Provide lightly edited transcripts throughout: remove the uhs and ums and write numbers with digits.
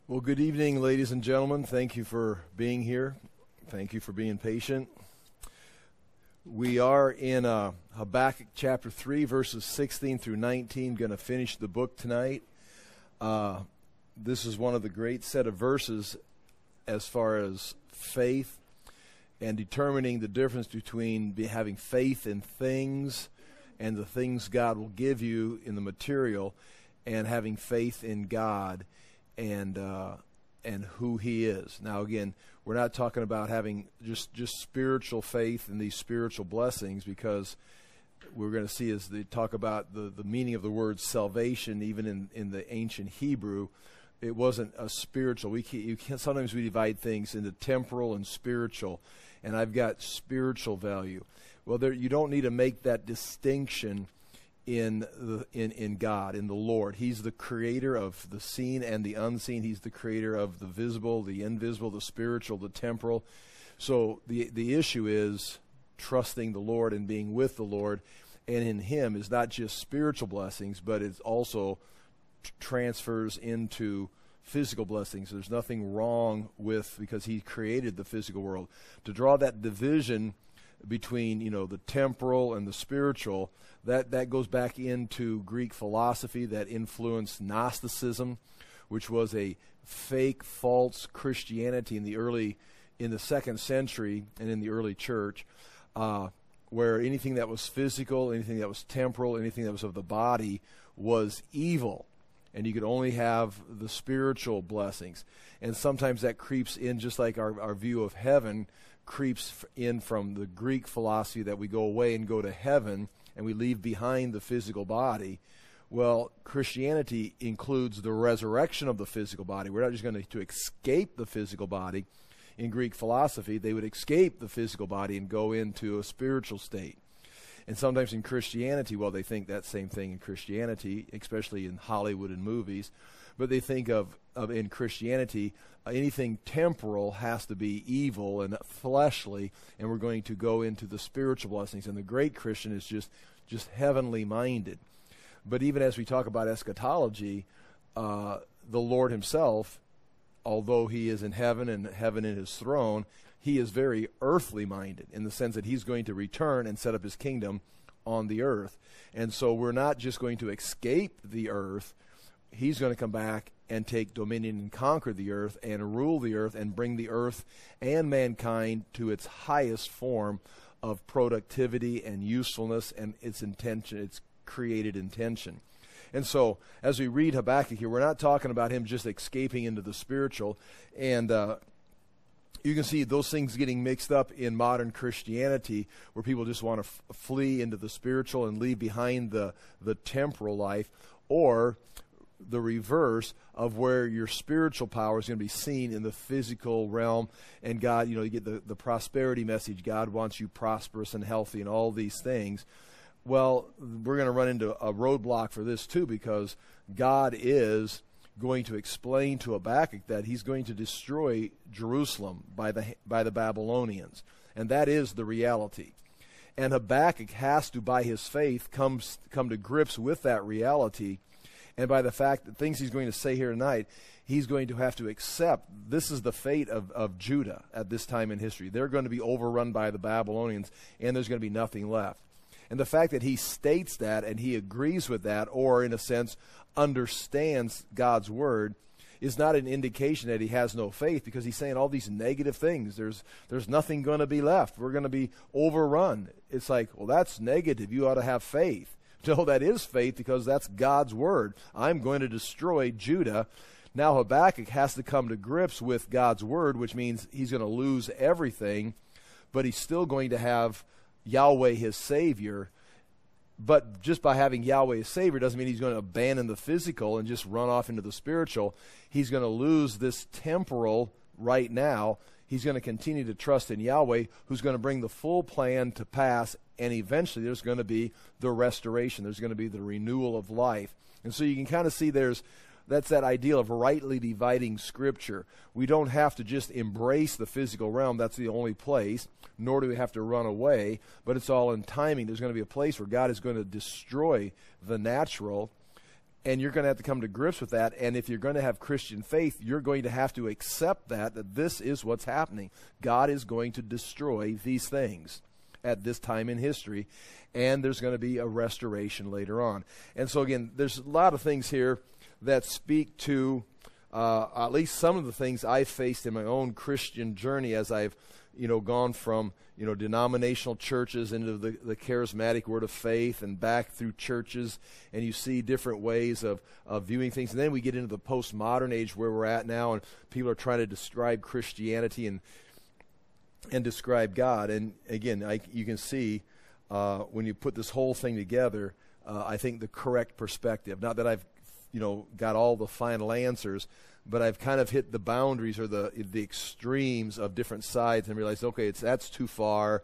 Well, good evening, ladies and gentlemen. Thank you for being here. Thank you for being patient. We are in Habakkuk chapter 3, verses 16 through 19. Going to finish the book tonight. This is one of the great set of verses as far as faith and determining the difference between having faith in things and the things God will give you in the material, and having faith in God and who He is. Now, again, we're not talking about having just spiritual faith in these spiritual blessings, because we're going to see as they talk about the meaning of the word salvation, even in the ancient Hebrew, it wasn't a spiritual. Sometimes we divide things into temporal and spiritual, and I've got spiritual value. Well, you don't need to make that distinction in God, in the Lord. He's the creator of the seen and the unseen. He's the creator of the visible, the invisible, the spiritual, the temporal. So the issue is trusting the Lord and being with the Lord, and in Him is not just spiritual blessings, but it's also transfers into physical blessings. There's nothing wrong with, because He created the physical world. To draw that division between, the temporal and the spiritual, that goes back into Greek philosophy that influenced Gnosticism, which was a fake, false Christianity in the 2nd century and in the early church, where anything that was physical, anything that was temporal, anything that was of the body was evil, and you could only have the spiritual blessings. And sometimes that creeps in, just like our view of heaven creeps in from the Greek philosophy that we go away and go to heaven and we leave behind the physical body. Well, Christianity includes the resurrection of the physical body. We're not just going to escape the physical body. In Greek philosophy, they would escape the physical body and go into a spiritual state. And sometimes in Christianity, well, they think that same thing in Christianity, especially in Hollywood and movies, but they think of in Christianity, anything temporal has to be evil and fleshly, and we're going to go into the spiritual blessings. And the great Christian is just heavenly minded. But even as we talk about eschatology, the Lord Himself, although He is in heaven and heaven in His throne, He is very earthly minded, in the sense that He's going to return and set up His kingdom on the earth. And so we're not just going to escape the earth. He's going to come back and take dominion and conquer the earth and rule the earth and bring the earth and mankind to its highest form of productivity and usefulness and its intention, its created intention. And so as we read Habakkuk here, we're not talking about him just escaping into the spiritual. And you can see those things getting mixed up in modern Christianity, where people just want to flee into the spiritual and leave behind the temporal life, or the reverse of where your spiritual power is going to be seen in the physical realm. And God, you get the prosperity message. God wants you prosperous and healthy and all these things. Well, we're going to run into a roadblock for this too, because God is going to explain to Habakkuk that He's going to destroy Jerusalem by the Babylonians. And that is the reality. And Habakkuk has to, by his faith, come to grips with that reality. And by the fact that things he's going to say here tonight, he's going to have to accept this is the fate of Judah at this time in history. They're going to be overrun by the Babylonians, and there's going to be nothing left. And the fact that he states that and he agrees with that, or in a sense understands God's word, is not an indication that he has no faith, because he's saying all these negative things. There's nothing going to be left. We're going to be overrun. It's like, well, that's negative. You ought to have faith. No, that is faith, because that's God's word. I'm going to destroy Judah. Now Habakkuk has to come to grips with God's word, which means he's going to lose everything, but he's still going to have Yahweh his Savior. But just by having Yahweh as Savior doesn't mean he's going to abandon the physical and just run off into the spiritual. He's going to lose this temporal right now. He's going to continue to trust in Yahweh, who's going to bring the full plan to pass, and eventually there's going to be the restoration. There's going to be the renewal of life. And so you can kind of see that's that ideal of rightly dividing Scripture. We don't have to just embrace the physical realm. That's the only place, nor do we have to run away, but it's all in timing. There's going to be a place where God is going to destroy the natural, And you're going to have to come to grips with that. And if you're going to have Christian faith, you're going to have to accept that this is what's happening. God is going to destroy these things at this time in history. And there's going to be a restoration later on. And so, again, there's a lot of things here that speak to at least some of the things I've faced in my own Christian journey as I've gone from denominational churches into the charismatic word of faith and back through churches, and you see different ways of viewing things. And then we get into the postmodern age where we're at now, and people are trying to describe Christianity and describe God. And again, you can see when you put this whole thing together, I think the correct perspective. Not that I've got all the final answers, but I've kind of hit the boundaries or the extremes of different sides and realized, okay, that's too far,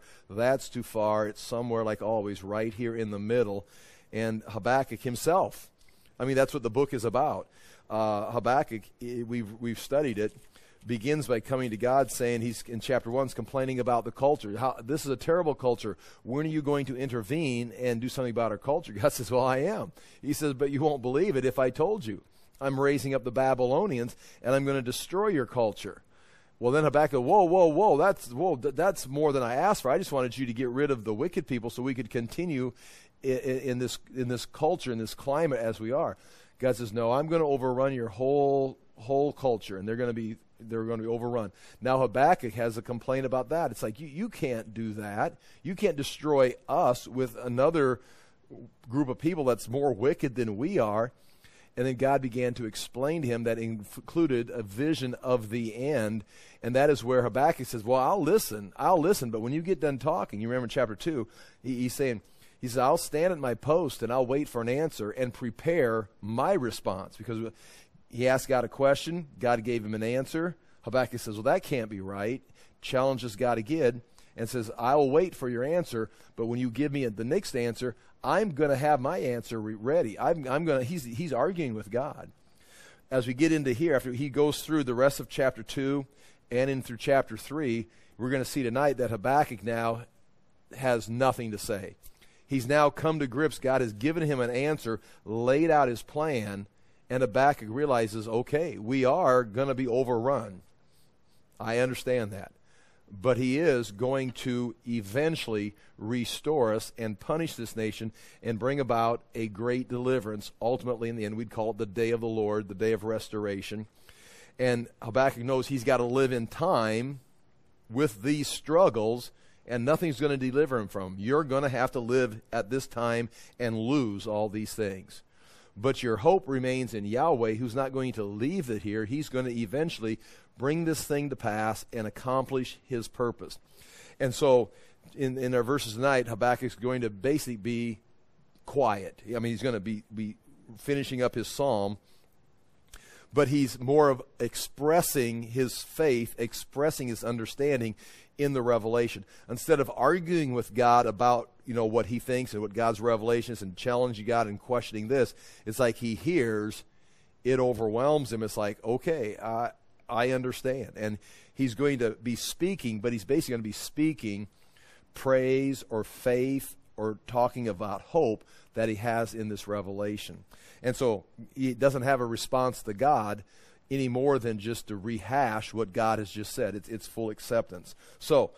it's somewhere, like always, right here in the middle. And Habakkuk himself, that's what the book is about. Habakkuk, we've studied it, begins by coming to God saying, he's in chapter 1, complaining about the culture. This is a terrible culture. When are you going to intervene and do something about our culture? God says, well, I am. He says, but you won't believe it if I told you. I'm raising up the Babylonians, and I'm going to destroy your culture. Well, then Habakkuk, whoa, that's more than I asked for. I just wanted you to get rid of the wicked people so we could continue in this culture, in this climate as we are. God says, no, I'm going to overrun your whole culture, and they're going to be overrun. Now Habakkuk has a complaint about that. It's like, you can't do that. You can't destroy us with another group of people that's more wicked than we are. And then God began to explain to him that included a vision of the end. And that is where Habakkuk says, well, I'll listen. But when you get done talking, you remember in chapter 2, he says, I'll stand at my post and I'll wait for an answer and prepare my response. Because he asked God a question, God gave him an answer. Habakkuk says, well, that can't be right. Challenges God again and says, I'll wait for your answer, but when you give me the next answer, I'm going to have my answer ready. He's arguing with God. As we get into here, after he goes through the rest of chapter 2 and in through chapter 3, we're going to see tonight that Habakkuk now has nothing to say. He's now come to grips. God has given him an answer, laid out his plan, and Habakkuk realizes, okay, we are going to be overrun. I understand that. But he is going to eventually restore us and punish this nation and bring about a great deliverance. Ultimately, in the end, we'd call it the day of the Lord, the day of restoration. And Habakkuk knows he's got to live in time with these struggles, and nothing's going to deliver him from them. You're going to have to live at this time and lose all these things. But your hope remains in Yahweh, who's not going to leave it here. He's going to eventually bring this thing to pass and accomplish his purpose. And so in our verses tonight, Habakkuk's going to basically be quiet. He's going to be finishing up his psalm, but he's more of expressing his faith, expressing his understanding in the revelation. Instead of arguing with God about what he thinks and what God's revelation is and challenging God and questioning this, it's like he hears, it overwhelms him. It's like, okay, I understand. And he's going to be speaking, but he's basically going to be speaking praise or faith or talking about hope that he has in this revelation. And so he doesn't have a response to God any more than just to rehash what God has just said. It's full acceptance. So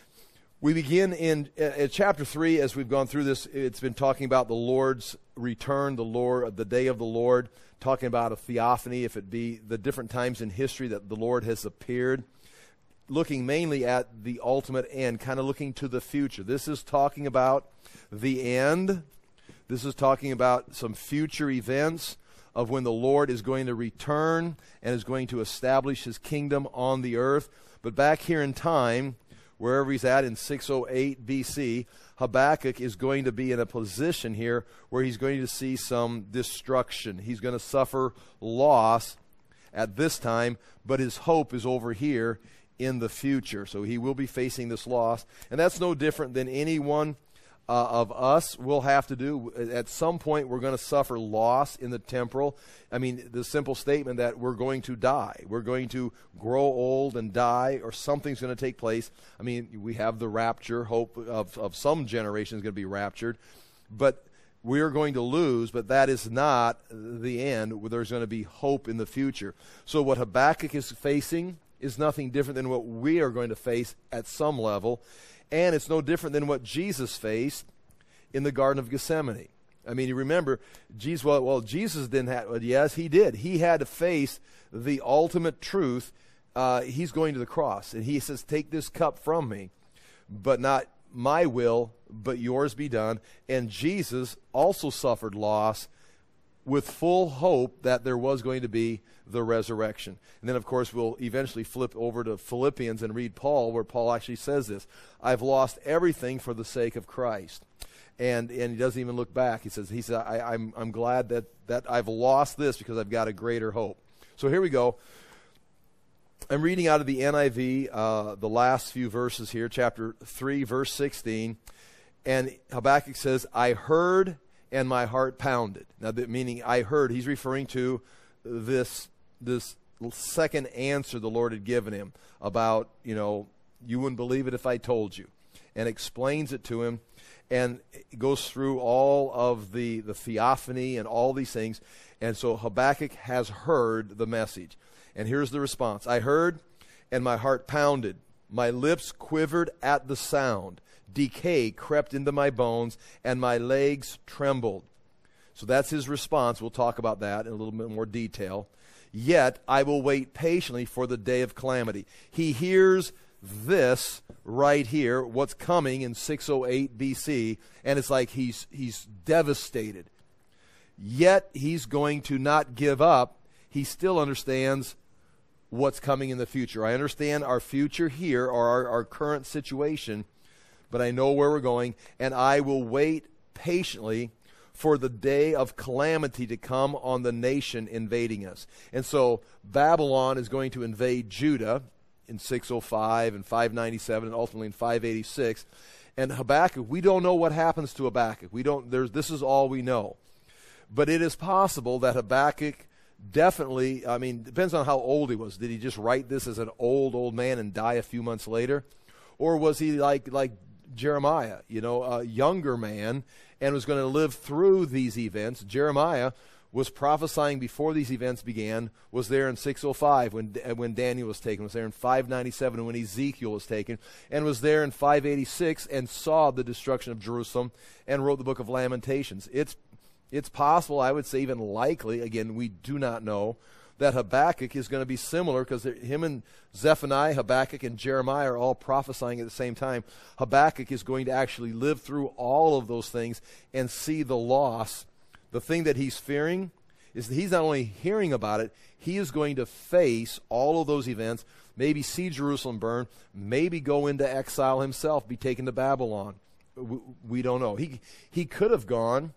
we begin in chapter 3. As we've gone through this, it's been talking about the Lord's return, the day of the Lord, talking about a theophany, if it be the different times in history that the Lord has appeared, looking mainly at the ultimate end, kind of looking to the future. This is talking about the end. This is talking about some future events of when the Lord is going to return and is going to establish his kingdom on the earth. But back here in time, wherever he's at in 608 BC, Habakkuk is going to be in a position here where he's going to see some destruction. He's going to suffer loss at this time, but his hope is over here in the future. So he will be facing this loss. And that's no different than anyone of us will have to do. At some point, we're going to suffer loss in the temporal. The simple statement that we're going to die. We're going to grow old and die, or something's going to take place. We have the rapture, hope of some generation is going to be raptured. But we are going to lose, but that is not the end. There's going to be hope in the future. So what Habakkuk is facing is nothing different than what we are going to face at some level, and it's no different than what Jesus faced in the Garden of Gethsemane. I mean, you remember, Jesus, Jesus didn't have, yes, he did. He had to face the ultimate truth. He's going to the cross, and he says, take this cup from me, but not my will, but yours be done. And Jesus also suffered loss with full hope that there was going to be the resurrection. And then, of course, we'll eventually flip over to Philippians and read Paul, where Paul actually says this: I've lost everything for the sake of Christ. And he doesn't even look back. He says, I'm glad that I've lost this because I've got a greater hope. So here we go. I'm reading out of the NIV, the last few verses here, chapter 3, verse 16. And Habakkuk says, I heard and my heart pounded. Now, meaning I heard, he's referring to this second answer the Lord had given him about, you wouldn't believe it if I told you. And explains it to him. And it goes through all of the theophany and all these things. And so Habakkuk has heard the message. And here's the response. I heard, and my heart pounded. My lips quivered at the sound. Decay crept into my bones, and my legs trembled. So that's his response. We'll talk about that in a little bit more detail. Yet I will wait patiently for the day of calamity. He hears this right here, what's coming in 608 BC, and it's like he's devastated. Yet he's going to not give up. He still understands what's coming in the future. I understand our future here, or our current situation, but I know where we're going, and I will wait patiently for the day of calamity to come on the nation invading us. And so Babylon is going to invade Judah in 605 and 597 and ultimately in 586. And Habakkuk, we don't know what happens to Habakkuk. This is all we know. But it is possible that Habakkuk definitely, depends on how old he was. Did he just write this as an old man and die a few months later? Or was he like Jeremiah, a younger man, and was going to live through these events? Jeremiah was prophesying before these events began, was there in 605 when Daniel was taken, was there in 597 when Ezekiel was taken, and was there in 586 and saw the destruction of Jerusalem and wrote the book of Lamentations. It's possible, I would say even likely, again, we do not know, that Habakkuk is going to be similar, because him and Zephaniah, Habakkuk, and Jeremiah are all prophesying at the same time. Habakkuk is going to actually live through all of those things and see the loss. The thing that he's fearing is that he's not only hearing about it, he is going to face all of those events, maybe see Jerusalem burn, maybe go into exile himself, be taken to Babylon. We don't know. He could have gone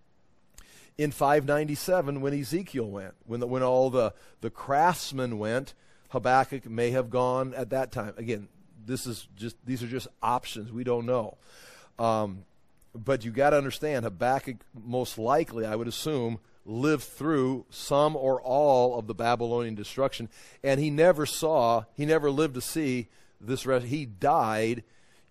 in 597 when Ezekiel went. When all the craftsmen went, Habakkuk may have gone at that time. Again, these are just options. We don't know. But you got to understand, Habakkuk most likely, I would assume, lived through some or all of the Babylonian destruction, and he never lived to see this rest. He died,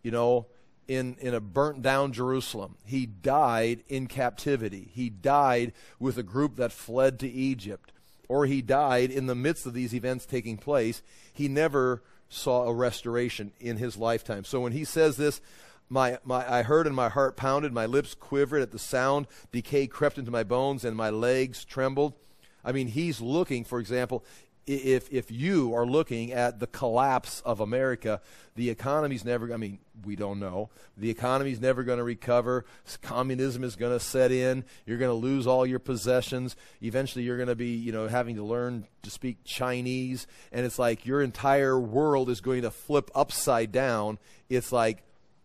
in a burnt down Jerusalem. He died in captivity. He died with a group that fled to Egypt, or he died in the midst of these events taking place. He never saw a restoration in his lifetime. So when he says this, I heard and my heart pounded, my lips quivered at the sound, decay crept into my bones, and my legs trembled. He's looking, for example, if you are looking at the collapse of America, the economy's never, we don't know. The economy's never going to recover. Communism is going to set in. You're going to lose all your possessions. Eventually you're going to be, having to learn to speak Chinese. And it's like your entire world is going to flip upside down. It's like,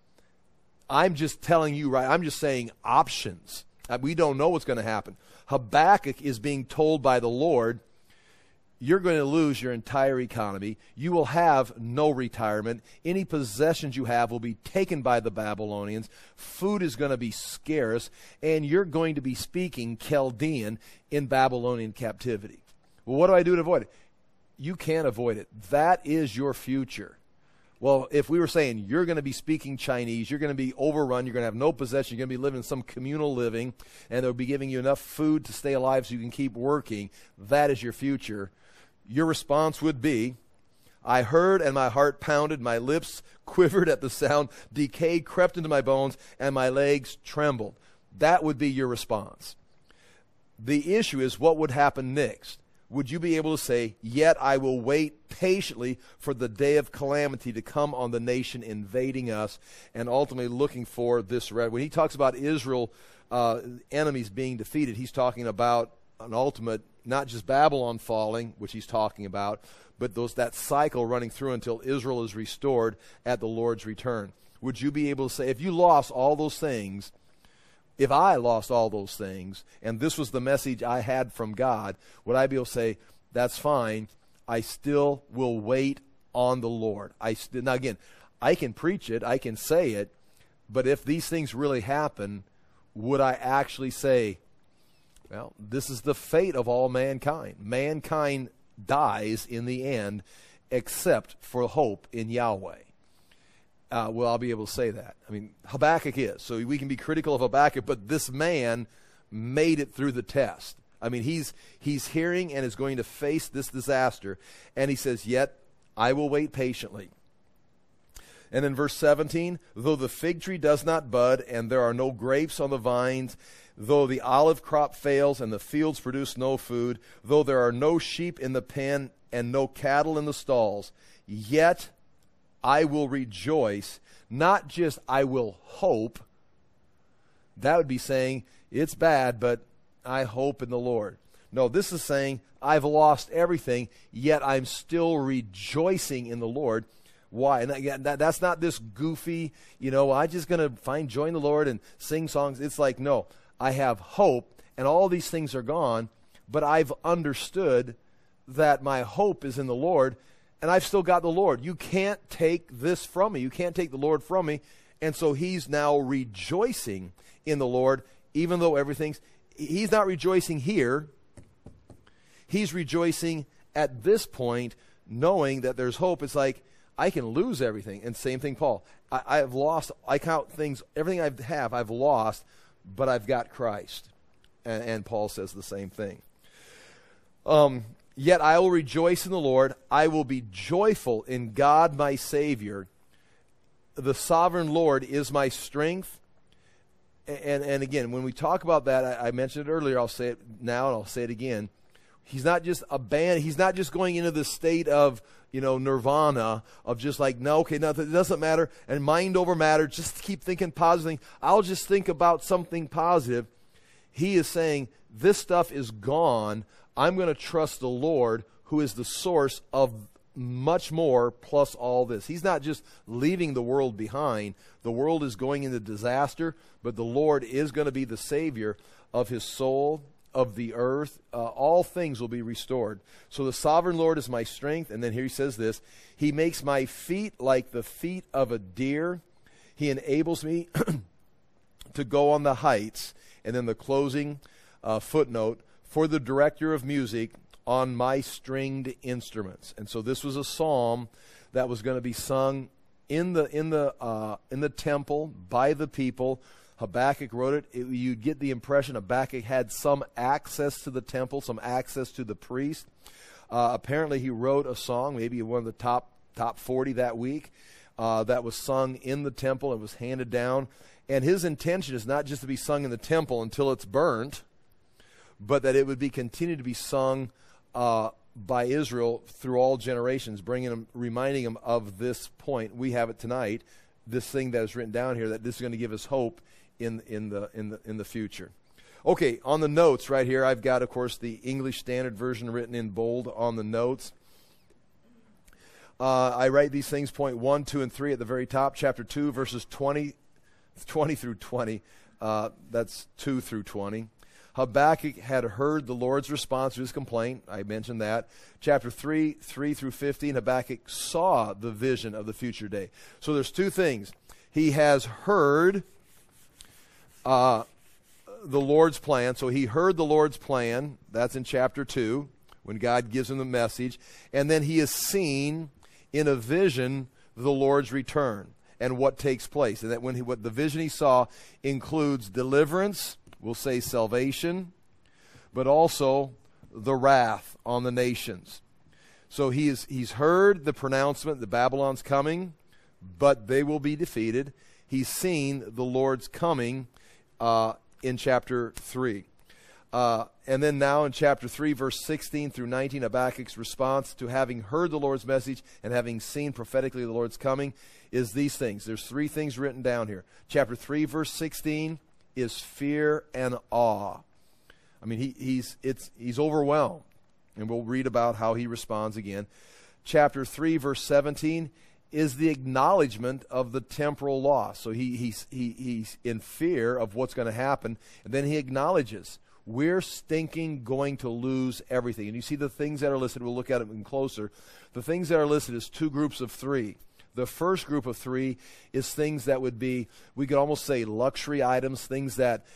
I'm just telling you, right? I'm just saying options. We don't know what's going to happen. Habakkuk is being told by the Lord, you're going to lose your entire economy. You will have no retirement. Any possessions you have will be taken by the Babylonians. Food is going to be scarce, and you're going to be speaking Chaldean in Babylonian captivity. Well, what do I do to avoid it? You can't avoid it. That is your future. Well, if we were saying you're going to be speaking Chinese, you're going to be overrun, you're going to have no possession, you're going to be living some communal living, and they'll be giving you enough food to stay alive so you can keep working, that is your future. Your response would be, I heard and my heart pounded, my lips quivered at the sound, decay crept into my bones, and my legs trembled. That would be your response. The issue is what would happen next. Would you be able to say, yet I will wait patiently for the day of calamity to come on the nation invading us and ultimately looking for this red? When he talks about Israel, enemies being defeated, he's talking about an ultimate, not just Babylon falling, which he's talking about, but that cycle running through until Israel is restored at the Lord's return. Would you be able to say, if you lost all those things, if I lost all those things, and this was the message I had from God, would I be able to say, that's fine, I still will wait on the Lord? Now again, I can preach it, I can say it, but if these things really happen, would I actually say, well, this is the fate of all mankind. Mankind dies in the end except for hope in Yahweh. Well, I'll be able to say that. I mean, Habakkuk is. So we can be critical of Habakkuk, but this man made it through the test. I mean, he's hearing and is going to face this disaster. And he says, yet I will wait patiently. And in verse 17, though the fig tree does not bud and there are no grapes on the vines, though the olive crop fails and the fields produce no food, though there are no sheep in the pen and no cattle in the stalls, yet I will rejoice, not just I will hope. That would be saying, it's bad, but I hope in the Lord. No, this is saying, I've lost everything, yet I'm still rejoicing in the Lord. Why? And again, that's not this goofy, I'm just going to find joy in the Lord and sing songs. It's like, no, I have hope, and all these things are gone, but I've understood that my hope is in the Lord, and I've still got the Lord. You can't take this from me. You can't take the Lord from me. And so he's now rejoicing in the Lord, even though he's not rejoicing here. He's rejoicing at this point, knowing that there's hope. It's like, I can lose everything. And same thing, Paul. I've lost, I count things, everything I have, I've lost, but I've got Christ. And Paul says the same thing. Yet I will rejoice in the Lord. I will be joyful in God my Savior. The sovereign Lord is my strength. And again, when we talk about that, I mentioned it earlier, I'll say it now and I'll say it again. He's not just he's not just going into the state of, nirvana, of just like, no, okay, nothing, it doesn't matter, and mind over matter, just keep thinking positive. I'll just think about something positive. He is saying, this stuff is gone. I'm going to trust the Lord, who is the source of much more plus all this. He's not just leaving the world behind. The world is going into disaster, but the Lord is going to be the Savior of his soul, of the earth. All things will be restored. So the sovereign Lord is my strength. And then here he says this, he makes my feet like the feet of a deer. He enables me to go on the heights. And then the closing footnote, for the director of music on my stringed instruments. And so this was a psalm that was going to be sung in the temple by the people. Habakkuk wrote it. You get the impression Habakkuk had some access to the temple, some access to the priest. Apparently he wrote a song, maybe one of the top 40 that week, that was sung in the temple. It was handed down. And his intention is not just to be sung in the temple until it's burnt, but that it would be continued to be sung by Israel through all generations, reminding them of this point. We have it tonight, this thing that is written down here, that this is going to give us hope in the future. Okay, on the notes right here, I've got, of course, the English Standard Version written in bold on the notes. I write these things, point 1, 2, and 3 at the very top. Chapter 2, verses 20 through 20. That's 2 through 20. Habakkuk had heard the Lord's response to his complaint. I mentioned that. Chapter 3, 3 through 15, Habakkuk saw the vision of the future day. So there's two things. He has heard the Lord's plan. So he heard the Lord's plan. That's in chapter 2, when God gives him the message. And then he is seen in a vision the Lord's return and what takes place. And that what the vision he saw includes deliverance, we'll say salvation, but also the wrath on the nations. So he's heard the pronouncement that Babylon's coming, but they will be defeated. He's seen the Lord's coming in chapter 3. And then now in chapter 3, verse 16 through 19, Habakkuk's response to having heard the Lord's message and having seen prophetically the Lord's coming is these things. There's 3 things written down here. Chapter 3, verse 16 is fear and awe. I mean, he's overwhelmed. And we'll read about how he responds again. Chapter 3, verse 17 is the acknowledgement of the temporal loss. So he's in fear of what's going to happen. And then he acknowledges, we're stinking going to lose everything. And you see the things that are listed, we'll look at them closer. The things that are listed is 2 groups of 3. The first group of 3 is things that would be, we could almost say luxury items, things that,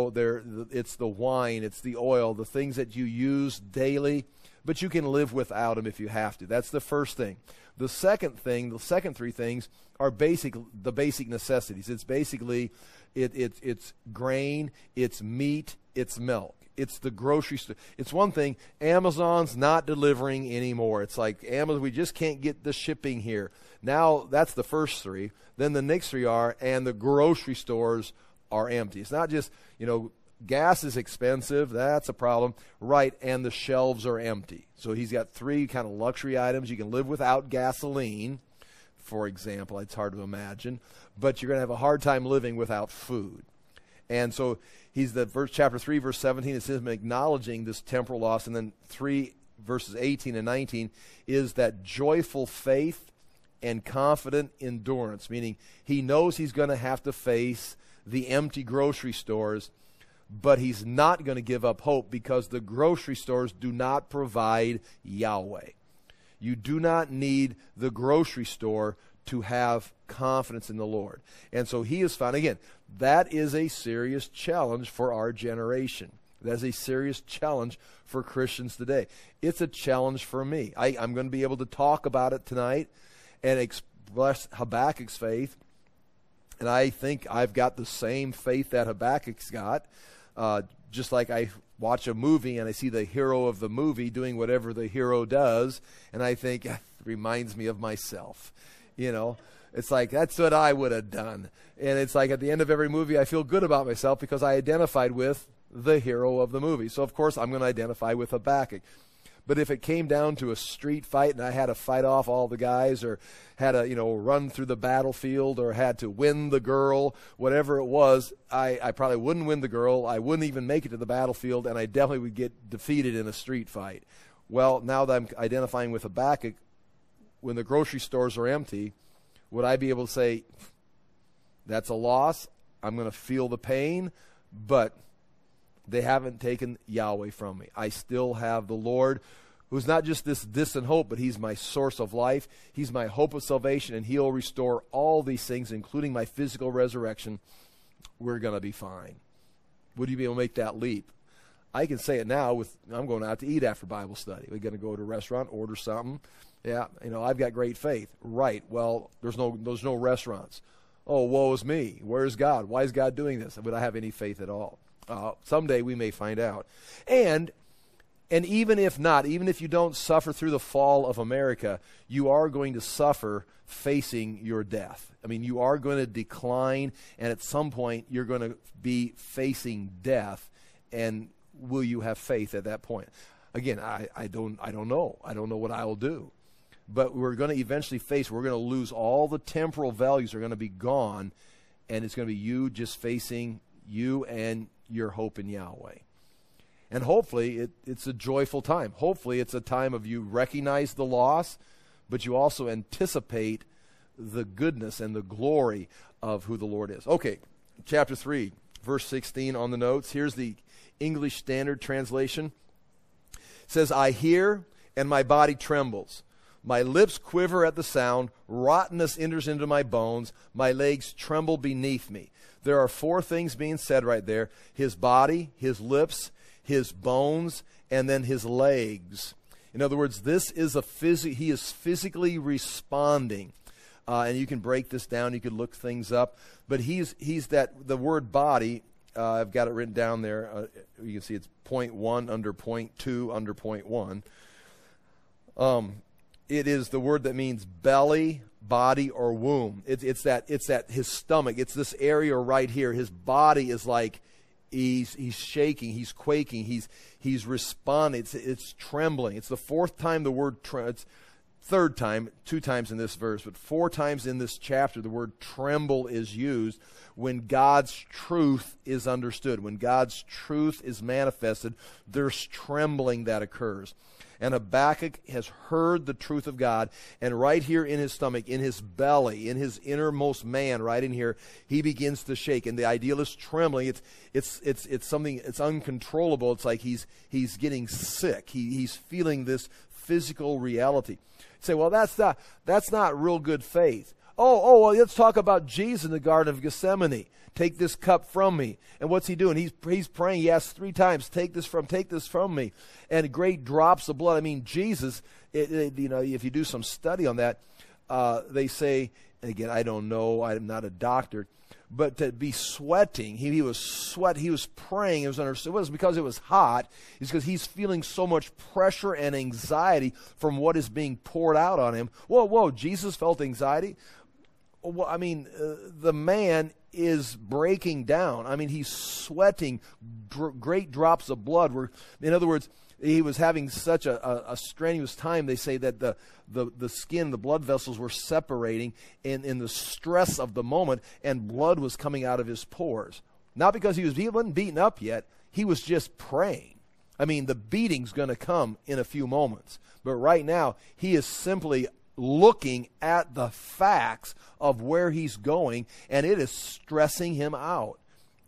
it's the wine, it's the oil, the things that you use daily, but you can live without them if you have to. That's the first thing. The second 3 things are the basic necessities. It's basically, it's grain, it's meat, it's milk. It's the grocery store. It's one thing, Amazon's not delivering anymore. It's like, Amazon, we just can't get the shipping here. Now, that's the first 3. Then the next 3 are, and the grocery stores are empty. It's not just, gas is expensive. That's a problem. Right, and the shelves are empty. So he's got 3 kind of luxury items. You can live without gasoline, for example. It's hard to imagine. But you're going to have a hard time living without food. And so chapter 3, verse 17, is him acknowledging this temporal loss. And then 3, verses 18 and 19 is that joyful faith and confident endurance, meaning he knows he's going to have to face the empty grocery stores, but he's not going to give up hope because the grocery stores do not provide Yahweh. You do not need the grocery store to have confidence in the Lord. And so he has found, again, that is a serious challenge for our generation. That's a serious challenge for Christians today. It's a challenge for me. I'm going to be able to talk about it tonight and express Habakkuk's faith. And I think I've got the same faith that Habakkuk's got. Just like I watch a movie and I see the hero of the movie doing whatever the hero does, and I think, it reminds me of myself. It's like, that's what I would have done. And it's like at the end of every movie, I feel good about myself because I identified with the hero of the movie. So, of course, I'm going to identify with Habakkuk. But if it came down to a street fight and I had to fight off all the guys or had to, run through the battlefield or had to win the girl, whatever it was, I probably wouldn't win the girl. I wouldn't even make it to the battlefield, and I definitely would get defeated in a street fight. Well, now that I'm identifying with Habakkuk, when the grocery stores are empty, would I be able to say, that's a loss, I'm going to feel the pain, but they haven't taken Yahweh from me. I still have the Lord, who's not just this distant hope, but he's my source of life. He's my hope of salvation, and he'll restore all these things, including my physical resurrection. We're going to be fine. Would you be able to make that leap? I can say it now I'm going out to eat after Bible study. We're going to go to a restaurant, order something. Yeah, I've got great faith. Right, well, there's no restaurants. Oh, woe is me. Where's God? Why is God doing this? Would I have any faith at all? Someday we may find out. And even if not, even if you don't suffer through the fall of America, you are going to suffer facing your death. I mean, you are going to decline, and at some point you're going to be facing death. And will you have faith at that point? Again, I don't know. I don't know what I will do. But we're going to eventually we're going to lose all the temporal values are going to be gone, and it's going to be you just facing you and your hope in Yahweh. And hopefully it's a joyful time. Hopefully it's a time of you recognize the loss, but you also anticipate the goodness and the glory of who the Lord is. Okay, chapter 3, verse 16 on the notes. Here's the English Standard Translation. It says, I hear and my body trembles. My lips quiver at the sound. Rottenness enters into my bones. My legs tremble beneath me. There are 4 things being said right there. His body, his lips, his bones, and then his legs. In other words, this is he is physically responding. And you can break this down. You could look things up. But he's that, the word body, I've got it written down there. You can see it's point 1 under point 2 under point 1. It is the word that means belly, body, or womb. It's that his stomach. It's this area right here. His body is like he's shaking, he's quaking, he's responding. It's trembling. It's the fourth time the word it's third time, 2 times in this verse, but 4 times in this chapter the word tremble is used when God's truth is understood. When God's truth is manifested, there's trembling that occurs. And Habakkuk has heard the truth of God, and right here in his stomach, in his belly, in his innermost man, right in here, he begins to shake. And the ideal is trembling. It's something, it's uncontrollable. It's like he's getting sick. He's feeling this physical reality. You say, well, that's not real good faith. Oh, well, let's talk about Jesus in the Garden of Gethsemane. Take this cup from me. And what's he doing? He's praying. He asks 3 times, take this from me. And great drops of blood. I mean, Jesus, if you do some study on that, they say, and again, I don't know, I'm not a doctor, but to be sweating, he was praying, it was because it was hot, it's because he's feeling so much pressure and anxiety from what is being poured out on him. Whoa, Jesus felt anxiety? Well, I mean, the man is breaking down. I mean, he's sweating great drops of blood. In other words, he was having such a strenuous time. They say that the skin, the blood vessels were separating in the stress of the moment, and blood was coming out of his pores. Not because he wasn't beaten up yet. He was just praying. I mean, the beating's going to come in a few moments. But right now, he is simply looking at the facts of where he's going, and it is stressing him out.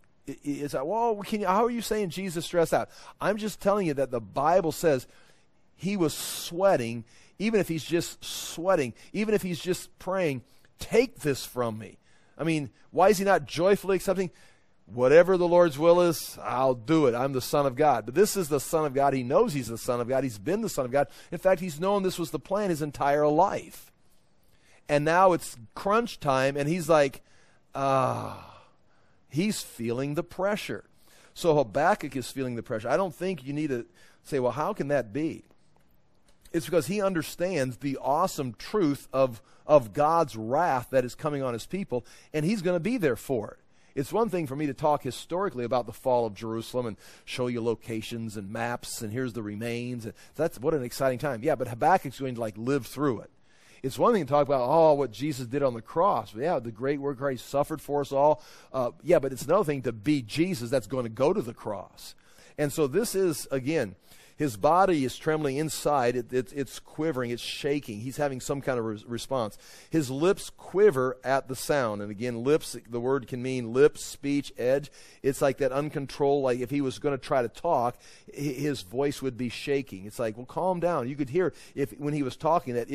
It's like, well, how are you saying Jesus stressed out? I'm just telling you that the Bible says he was sweating. Even if he's just sweating, even if he's just praying, take this from me. I mean, why is he not joyfully accepting? Whatever the Lord's will is, I'll do it. I'm the Son of God. But this is the Son of God. He knows he's the Son of God. He's been the Son of God. In fact, he's known this was the plan his entire life. And now it's crunch time, and he's like, he's feeling the pressure. So Habakkuk is feeling the pressure. I don't think you need to say, well, how can that be? It's because he understands the awesome truth of God's wrath that is coming on his people, and he's going to be there for it. It's one thing for me to talk historically about the fall of Jerusalem and show you locations and maps, and here's the remains. And that's what an exciting time. Yeah, but Habakkuk's going to live through it. It's one thing to talk about, what Jesus did on the cross. Yeah, the great work Christ suffered for us all. Yeah, but it's another thing to be Jesus that's going to go to the cross. And so this is, again, his body is trembling inside. It's quivering. It's shaking. He's having some kind of response. His lips quiver at the sound. And again, lips, the word can mean lips, speech, edge. It's like that uncontrolled, like if he was going to try to talk, his voice would be shaking. It's like, well, calm down. You could hear when he was talking that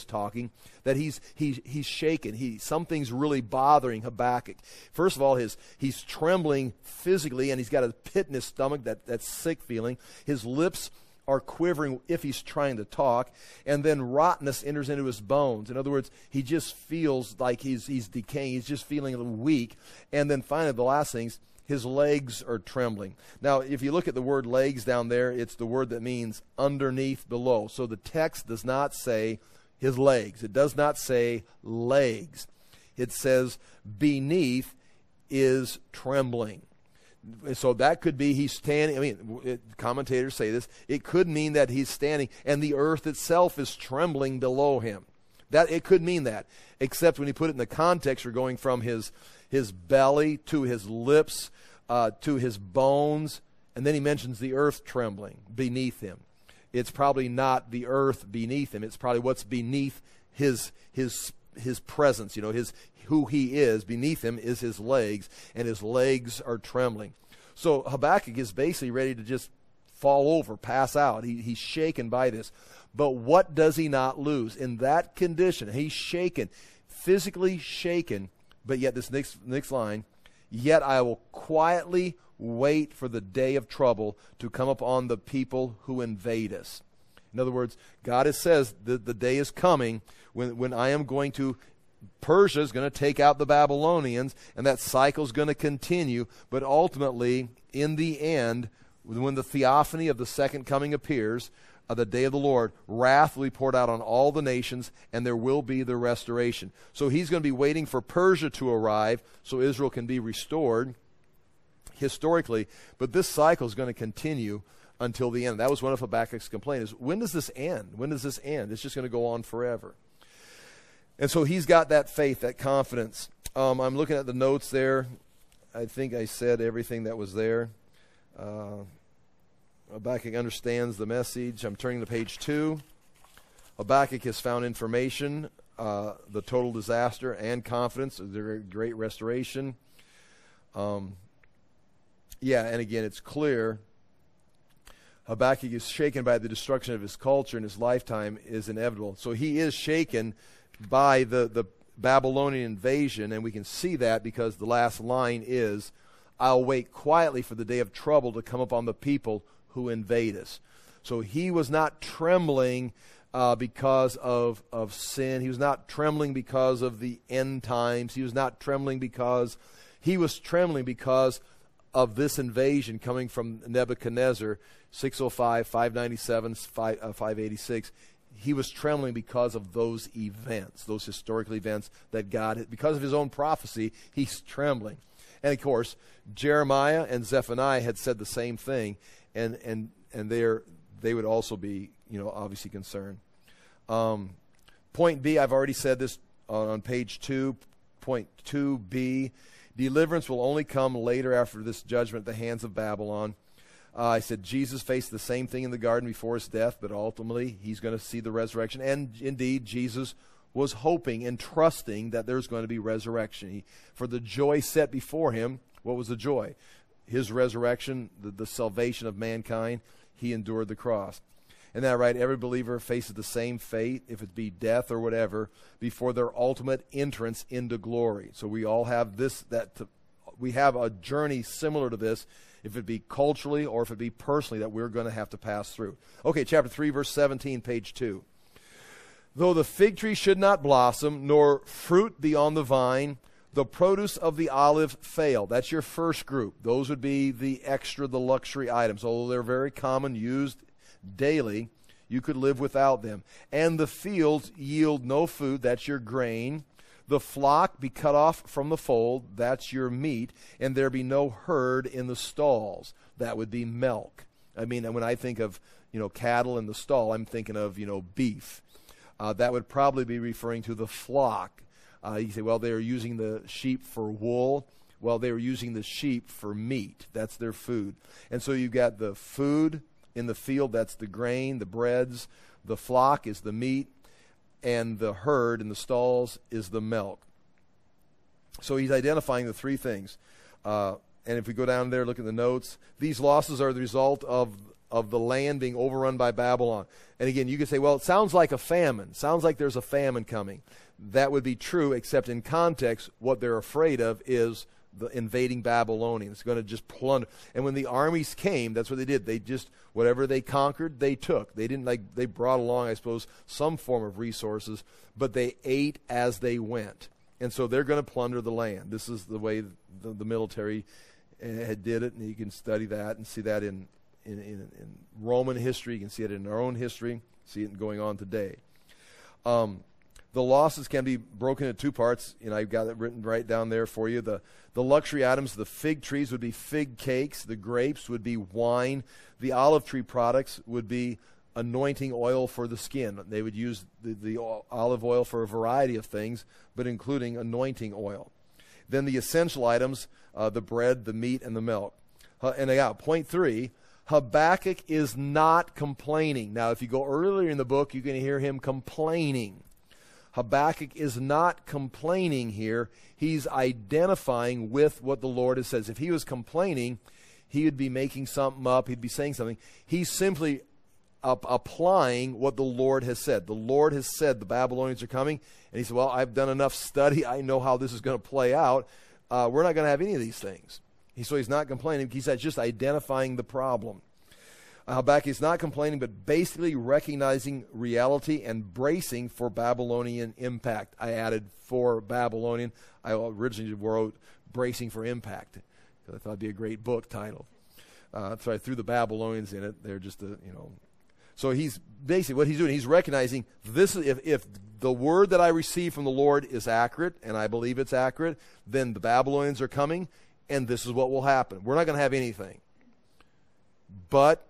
he's shaken. Something's really bothering Habakkuk. First of all, he's trembling physically, and he's got a pit in his stomach, that sick feeling. His lips are quivering if he's trying to talk, and then rottenness enters into his bones. In other words, he just feels like he's decaying. He's just feeling a little weak. And then finally, the last thing, his legs are trembling. Now, if you look at the word legs down there, it's the word that means underneath, below. So the text does not say his legs. It does not say legs. It says beneath is trembling. So that could be he's standing. I mean, commentators say this. It could mean that he's standing and the earth itself is trembling below him. That it could mean that, except when you put it in the context, you're going from his belly to his lips to his bones, and then he mentions the earth trembling beneath him. It's probably not the earth beneath him. It's probably what's beneath his presence. Who he is. Beneath him is his legs, and his legs are trembling. So Habakkuk is basically ready to just fall over, pass out. He's shaken by this. But what does he not lose? In that condition, he's shaken, physically shaken, but yet this next line, yet I will quietly wait for the day of trouble to come upon the people who invade us. In other words, God says that the day is coming when I am going to Persia is going to take out the Babylonians, and that cycle is going to continue. But ultimately, in the end, when the theophany of the second coming appears, the day of the Lord, wrath will be poured out on all the nations, and there will be the restoration. So he's going to be waiting for Persia to arrive so Israel can be restored historically. But this cycle is going to continue until the end. That was one of Habakkuk's complaints. When does this end? When does this end? It's just going to go on forever. And so he's got that faith, that confidence. I'm looking at the notes there. I think I said everything that was there. Habakkuk understands the message. I'm turning to page 2. Habakkuk has found information, the total disaster and confidence, the great restoration. And again, it's clear Habakkuk is shaken by the destruction of his culture in his lifetime is inevitable. So he is shaken by the Babylonian invasion, and we can see that because the last line is, I'll wait quietly for the day of trouble to come upon the people who invade us. So he was not trembling because of sin. He was not trembling because of the end times. He was not trembling because of this invasion coming from Nebuchadnezzar, 605, 597, 586. He was trembling because of those events, those historical events that God, because of his own prophecy, he's trembling. And of course, Jeremiah and Zephaniah had said the same thing, and they would also be, obviously concerned. Point B, I've already said this on page 2. Point 2B, deliverance will only come later after this judgment at the hands of Babylon. I said Jesus faced the same thing in the garden before his death, but ultimately he's going to see the resurrection. And indeed, Jesus was hoping and trusting that there's going to be resurrection. For the joy set before him, what was the joy? His resurrection, the salvation of mankind. He endured the cross. Isn't that right? Every believer faces the same fate, if it be death or whatever, before their ultimate entrance into glory. So we all have we have a journey similar to this, if it be culturally or if it be personally, that we're going to have to pass through. Okay, chapter 3, verse 17, page 2. Though the fig tree should not blossom, nor fruit be on the vine, the produce of the olive fail. That's your first group. Those would be the luxury items. Although they're very common, used daily, you could live without them. And the fields yield no food. That's your grain. The flock be cut off from the fold. That's your meat. And there be no herd in the stalls. That would be milk. I mean, when I think of, cattle in the stall, I'm thinking of, beef. That would probably be referring to the flock. You say, well, they were using the sheep for wool. Well, they were using the sheep for meat. That's their food. And so you've got the food in the field. That's the grain, the breads. The flock is the meat. And the herd in the stalls is the milk. So he's identifying the three things. And if we go down there, look at the notes, these losses are the result of the land being overrun by Babylon. And again, you could say, well, it sounds like a famine. Sounds like there's a famine coming. That would be true, except in context, what they're afraid of is the invading Babylonians. It's going to just plunder. And when the armies came, that's what they did. They just, whatever they conquered, they took. They didn't they brought along, I suppose, some form of resources, but they ate as they went. And so they're going to plunder the land. This is the way the military did it, and you can study that and see that in Roman history. You can see it in our own history, see it going on today. The losses can be broken into two parts. I've got it written right down there for you. The luxury items, the fig trees would be fig cakes. The grapes would be wine. The olive tree products would be anointing oil for the skin. They would use the olive oil for a variety of things, but including anointing oil. Then the essential items, the bread, the meat, and the milk. And I got point 3, Habakkuk is not complaining. Now, if you go earlier in the book, you can hear him complaining. Habakkuk is not complaining here. He's identifying with what the Lord has said. If he was complaining, he would be making something up. He'd be saying something. He's simply applying what the Lord has said. The Lord has said the Babylonians are coming. And he said, well, I've done enough study. I know how this is going to play out. We're not going to have any of these things. So he's not complaining. He's just identifying the problem. Habakkuk is not complaining, but basically recognizing reality and bracing for Babylonian impact. I added for Babylonian. I originally wrote bracing for impact because I thought it'd be a great book title. So I threw the Babylonians in it. They're just So he's basically what he's doing. He's recognizing this. If the word that I receive from the Lord is accurate, and I believe it's accurate, then the Babylonians are coming, and this is what will happen. We're not going to have anything, but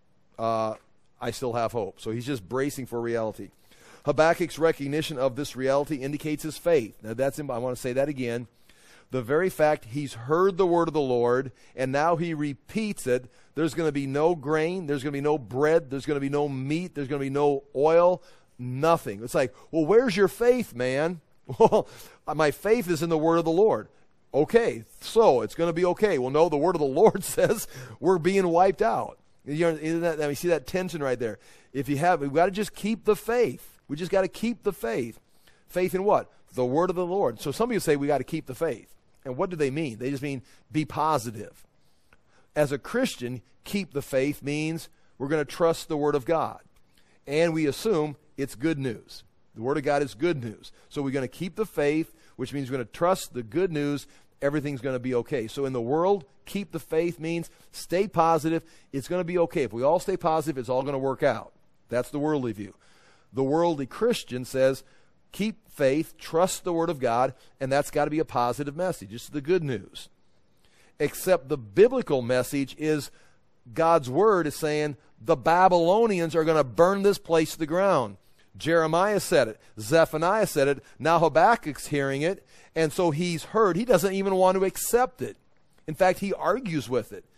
I still have hope. So he's just bracing for reality. Habakkuk's recognition of this reality indicates his faith. Now I want to say that again. The very fact he's heard the word of the Lord, and now he repeats it. There's going to be no grain. There's going to be no bread. There's going to be no meat. There's going to be no oil. Nothing. It's like, well, where's your faith, man? Well, my faith is in the word of the Lord. Okay, so it's going to be okay. Well, no, the word of the Lord says we're being wiped out. You see that tension right there. We've got to just keep the faith. We just got to keep the faith. Faith in what? The word of the Lord. So some people say we got to keep the faith. And what do they mean? They just mean be positive. As a Christian, keep the faith means we're going to trust the word of God. And we assume it's good news. The word of God is good news. So we're going to keep the faith, which means we're going to trust the good news. Everything's going to be okay. So in the world, keep the faith means stay positive. It's going to be okay. If we all stay positive, it's all going to work out. That's the worldly view. The worldly Christian says, keep faith, trust the word of God, and that's got to be a positive message. It's the good news. Except the biblical message is God's word is saying the Babylonians are going to burn this place to the ground. Jeremiah said it. Zephaniah said it. Now Habakkuk's hearing it, and so he's heard. He doesn't even want to accept it. In fact, he argues with it.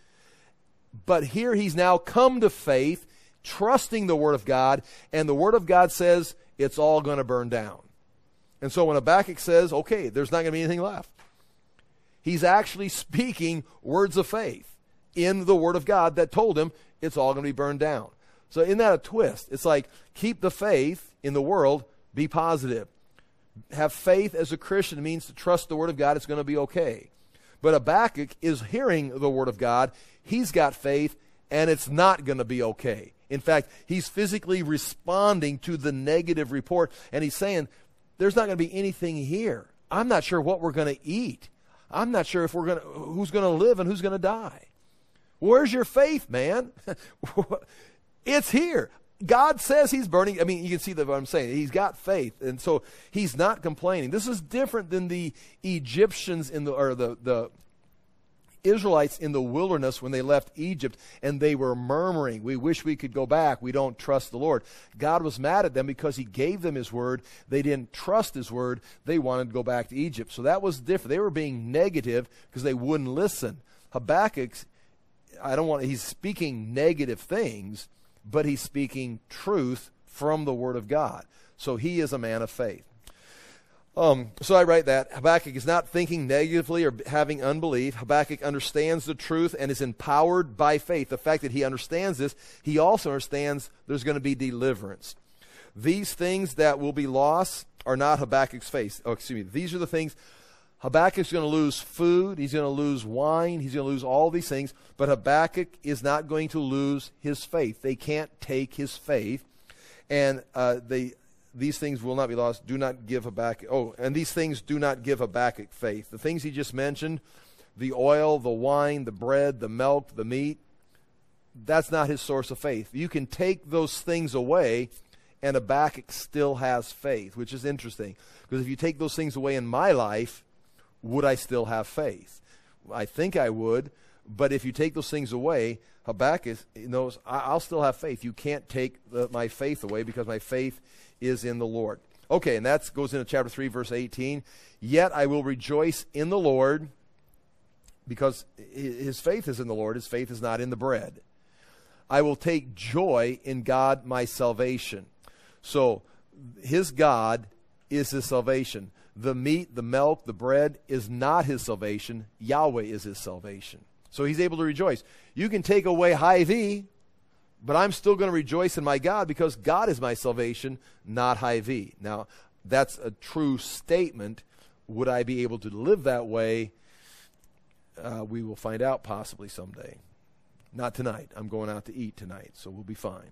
But here he's now come to faith, trusting the word of God, and the word of God says it's all going to burn down. And so when Habakkuk says, okay, there's not going to be anything left, he's actually speaking words of faith in the word of God that told him it's all going to be burned down. So isn't that a twist? It's like, keep the faith in the world, be positive. Have faith as a Christian means to trust the word of God, it's going to be okay. But Habakkuk is hearing the word of God, he's got faith, and it's not going to be okay. In fact, he's physically responding to the negative report, and he's saying, there's not going to be anything here. I'm not sure what we're going to eat. I'm not sure who's going to live and who's going to die. Where's your faith, man? It's here. God says he's burning. I mean, you can see what I'm saying. He's got faith, and so he's not complaining. This is different than the Egyptians the Israelites in the wilderness when they left Egypt, and they were murmuring, we wish we could go back. We don't trust the Lord. God was mad at them because he gave them his word. They didn't trust his word. They wanted to go back to Egypt. So that was different. They were being negative because they wouldn't listen. Habakkuk's, he's speaking negative things, but he's speaking truth from the word of God. So he is a man of faith. So I write that Habakkuk is not thinking negatively or having unbelief. Habakkuk understands the truth and is empowered by faith. The fact that he understands this, he also understands there's going to be deliverance. These things that will be lost are not Habakkuk's faith. These are the things. Habakkuk's going to lose food. He's going to lose wine. He's going to lose all these things. But Habakkuk is not going to lose his faith. They can't take his faith. And these things will not be lost. Do not give Habakkuk. And these things do not give Habakkuk faith. The things he just mentioned, the oil, the wine, the bread, the milk, the meat, that's not his source of faith. You can take those things away, and Habakkuk still has faith, which is interesting. Because if you take those things away in my life, would I still have faith? I think I would. But if you take those things away, Habakkuk knows I'll still have faith. You can't take my faith away because my faith is in the Lord. Okay, and that goes into chapter 3, verse 18. Yet I will rejoice in the Lord, because his faith is in the Lord. His faith is not in the bread. I will take joy in God my salvation. So his God is his salvation. The meat, the milk, the bread is not his salvation. Yahweh is his salvation. So he's able to rejoice. You can take away Hy-Vee, but I'm still going to rejoice in my God because God is my salvation, not Hy-Vee. Now, that's a true statement. Would I be able to live that way? We will find out possibly someday. Not tonight. I'm going out to eat tonight, so we'll be fine.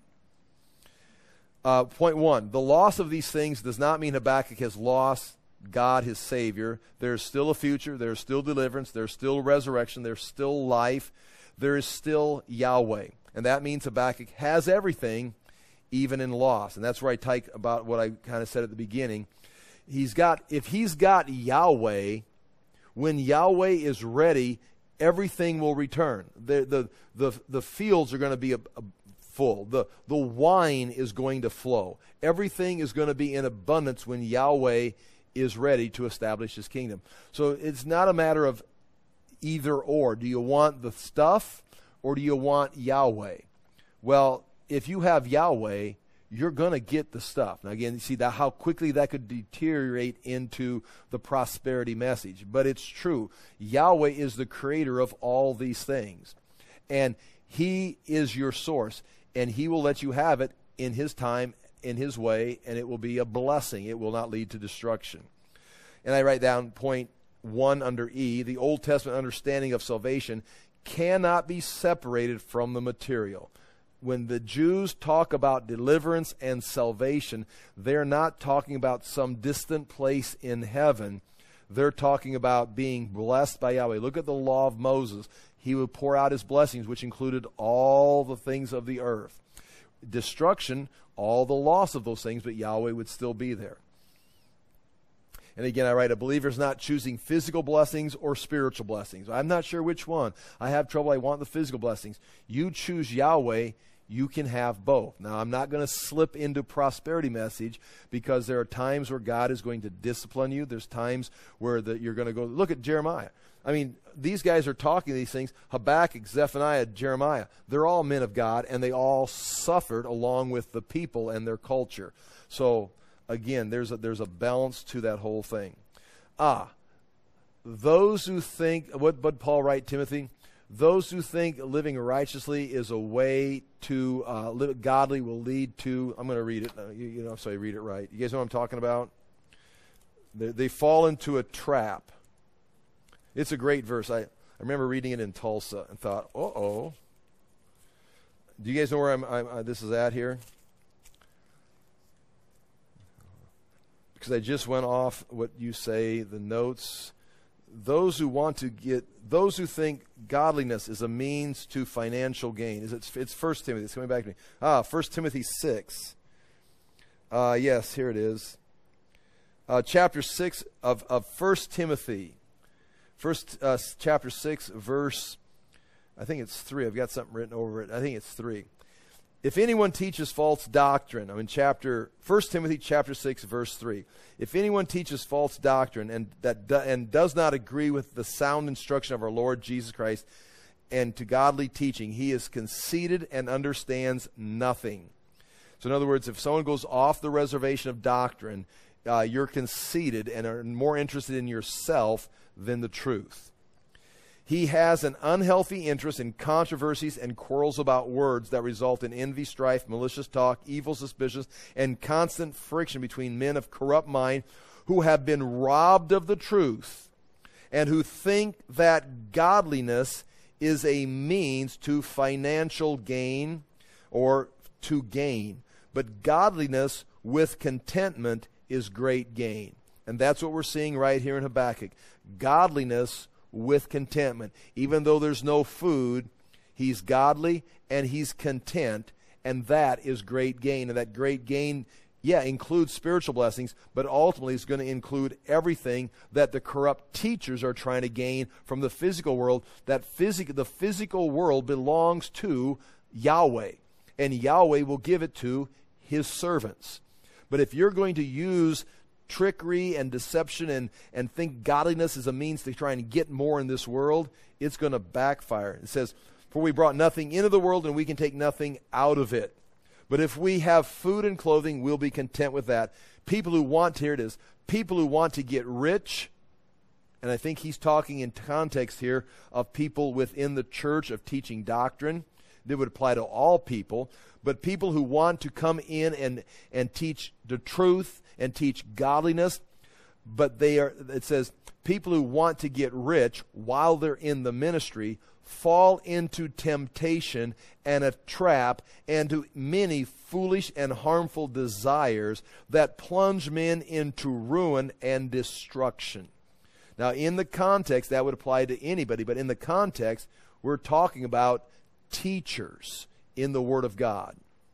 Point 1, the loss of these things does not mean Habakkuk has lost God, his Savior. There's still a future. There's still deliverance. There's still resurrection. There's still life. There is still Yahweh. And that means Habakkuk has everything, even in loss. And that's where I take about what I kind of said at the beginning. If he's got Yahweh, when Yahweh is ready, everything will return. The fields are going to be full. The wine is going to flow. Everything is going to be in abundance when Yahweh is ready to establish his kingdom. So it's not a matter of either or. Do you want the stuff or do you want Yahweh? Well, if you have Yahweh, you're going to get the stuff. Now again, you see that how quickly that could deteriorate into the prosperity message. But it's true. Yahweh is the creator of all these things. And he is your source. And he will let you have it in his time, in his way, and it will be a blessing. It will not lead to destruction. And I write down point 1 under E, the Old Testament understanding of salvation cannot be separated from the material. When the Jews talk about deliverance and salvation, they're not talking about some distant place in heaven. They're talking about being blessed by Yahweh. Look at the law of Moses. He would pour out his blessings, which included all the things of the earth. Destruction, all the loss of those things, but Yahweh would still be there. And again, I write, a believer is not choosing physical blessings or spiritual blessings. I'm not sure which one. I have trouble. I want the physical blessings. You choose Yahweh, you can have both. Now, I'm not going to slip into prosperity message because there are times where God is going to discipline you. There's times where you're going to go, look at Jeremiah. I mean, these guys are talking these things. Habakkuk, Zephaniah, Jeremiah. They're all men of God, and they all suffered along with the people and their culture. So, again, there's a balance to that whole thing. Those who think, what did Paul write, Timothy? Those who think living righteously is a way to live godly will lead to, I'm going to read it, so I read it right. You guys know what I'm talking about? They fall into a trap. It's a great verse. I remember reading it in Tulsa and thought, uh-oh. Do you guys know where this is at here? Because I just went off what you say, the notes. Those who think godliness is a means to financial gain. It's 1 Timothy. It's coming back to me. 1 Timothy 6. Yes, here it is. Chapter 6 of 1 Timothy. Chapter 6, verse, I think it's 3. I've got something written over it. I think it's 3. If anyone teaches false doctrine, I'm in 1 Timothy chapter 6, verse 3. If anyone teaches false doctrine and does not agree with the sound instruction of our Lord Jesus Christ and to godly teaching, he is conceited and understands nothing. So in other words, if someone goes off the reservation of doctrine, you're conceited and are more interested in yourself than the truth. He has an unhealthy interest in controversies and quarrels about words that result in envy, strife, malicious talk, evil suspicions, and constant friction between men of corrupt mind who have been robbed of the truth and who think that godliness is a means to financial gain or to gain. But godliness with contentment is great gain. And that's what we're seeing right here in Habakkuk. Godliness with contentment. Even though there's no food, he's godly and he's content, and that is great gain. And that great gain, includes spiritual blessings, but ultimately it's going to include everything that the corrupt teachers are trying to gain from the physical world. The physical world belongs to Yahweh, and Yahweh will give it to his servants. But if you're going to use trickery and deception and think godliness is a means to try and get more in this world, it's going to backfire. It says, for we brought nothing into the world and we can take nothing out of it. But if we have food and clothing, we'll be content with that. People who want to get rich, and I think he's talking in context here of people within the church of teaching doctrine. That would apply to all people, but people who want to come in and teach the truth and teach godliness, but it says, people who want to get rich while they're in the ministry fall into temptation and a trap, and to many foolish and harmful desires that plunge men into ruin and destruction. Now, in the context, that would apply to anybody, but in the context, we're talking about teachers in the Word of God.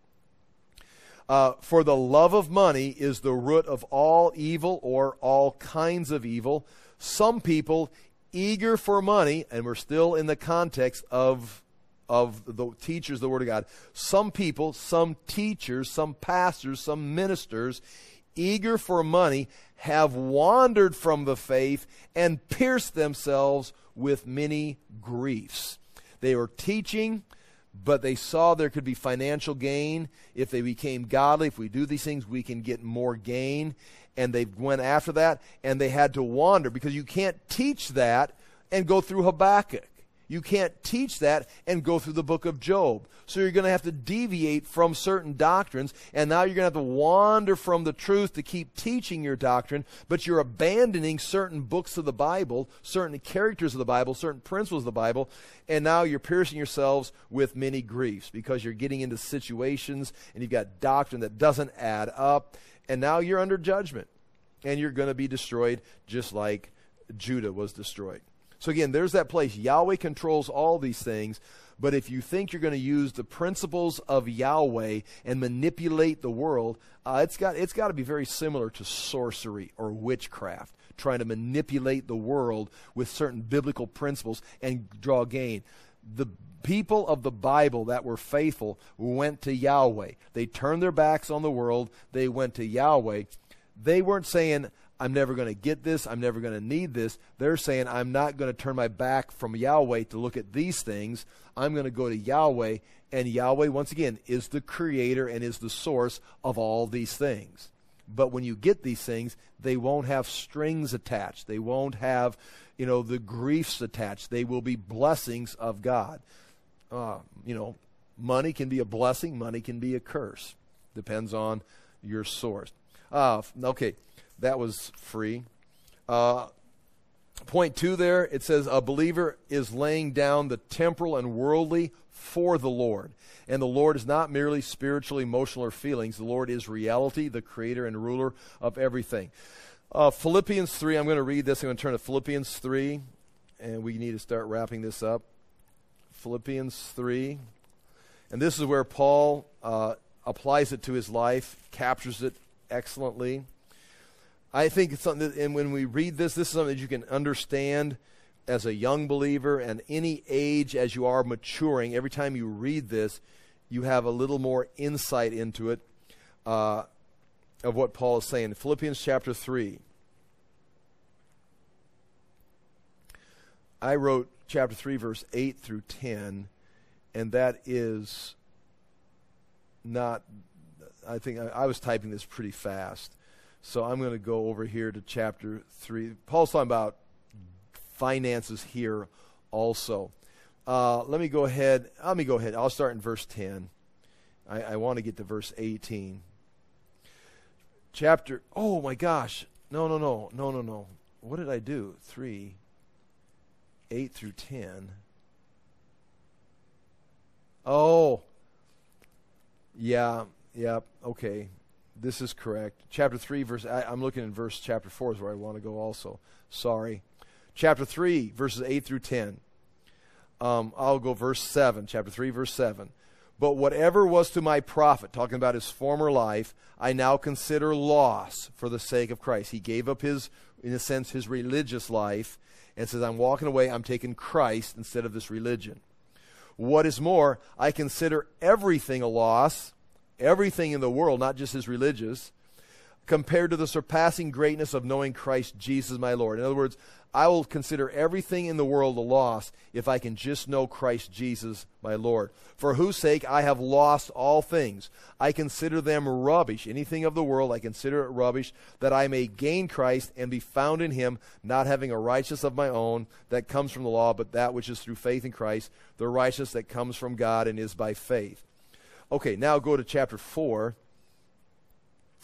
For the love of money is the root of all evil, or all kinds of evil. Some people eager for money, and we're still in the context of the teachers of the Word of God. Some people, some teachers, some pastors, some ministers, eager for money, have wandered from the faith and pierced themselves with many griefs. They were teaching, but they saw there could be financial gain. If they became godly, if we do these things, we can get more gain. And they went after that, and they had to wander, because you can't teach that and go through Habakkuk. You can't teach that and go through the book of Job. So you're going to have to deviate from certain doctrines, and now you're going to have to wander from the truth to keep teaching your doctrine, but you're abandoning certain books of the Bible, certain characters of the Bible, certain principles of the Bible, and now you're piercing yourselves with many griefs because you're getting into situations and you've got doctrine that doesn't add up, and now you're under judgment, and you're going to be destroyed just like Judah was destroyed. So again, there's that place. Yahweh controls all these things, but if you think you're going to use the principles of Yahweh and manipulate the world, it's got to be very similar to sorcery or witchcraft, trying to manipulate the world with certain biblical principles and draw gain. The people of the Bible that were faithful went to Yahweh. They turned their backs on the world. They went to Yahweh. They weren't saying, I'm never going to get this, I'm never going to need this. They're saying, I'm not going to turn my back from Yahweh to look at these things. I'm going to go to Yahweh, and Yahweh, once again, is the creator and is the source of all these things. But when you get these things, they won't have strings attached. They won't have, the griefs attached. They will be blessings of God. Money can be a blessing. Money can be a curse. Depends on your source. Okay, that was free. Point 2 there, it says, a believer is laying down the temporal and worldly for the Lord. And the Lord is not merely spiritual, emotional, or feelings. The Lord is reality, the creator and ruler of everything. Philippians 3, I'm going to read this. I'm going to turn to Philippians 3, and we need to start wrapping this up. Philippians 3. And this is where Paul applies it to his life, captures it excellently. I think it's something that, and when we read this is something that you can understand as a young believer, and any age as you are maturing. Every time you read this, you have a little more insight into it of what Paul is saying. Philippians chapter 3. I wrote chapter 3, verse 8 through 10, and that is not, I think I was typing this pretty fast. So I'm going to go over here to chapter 3. Paul's talking about finances here also. Let me go ahead. I'll start in verse 10. I want to get to verse 18. Oh my gosh. No. What did I do? 3, 8 through 10. Oh. Yeah, okay. This is correct. Chapter 3, I'm looking in chapter 4 is where I want to go also. Sorry. Chapter 3, verses 8 through 10. I'll go verse 7, chapter 3, verse 7. But whatever was to my profit, talking about his former life, I now consider loss for the sake of Christ. He gave up in a sense, his religious life, and says, I'm walking away, I'm taking Christ instead of this religion. What is more, I consider everything a loss, everything in the world, not just his religious, compared to the surpassing greatness of knowing Christ Jesus my Lord. In other words, I will consider everything in the world a loss if I can just know Christ Jesus my Lord. For whose sake I have lost all things. I consider them rubbish. Anything of the world I consider it rubbish, that I may gain Christ and be found in him, not having a righteousness of my own that comes from the law, but that which is through faith in Christ, the righteousness that comes from God and is by faith. Okay, now go to chapter 4.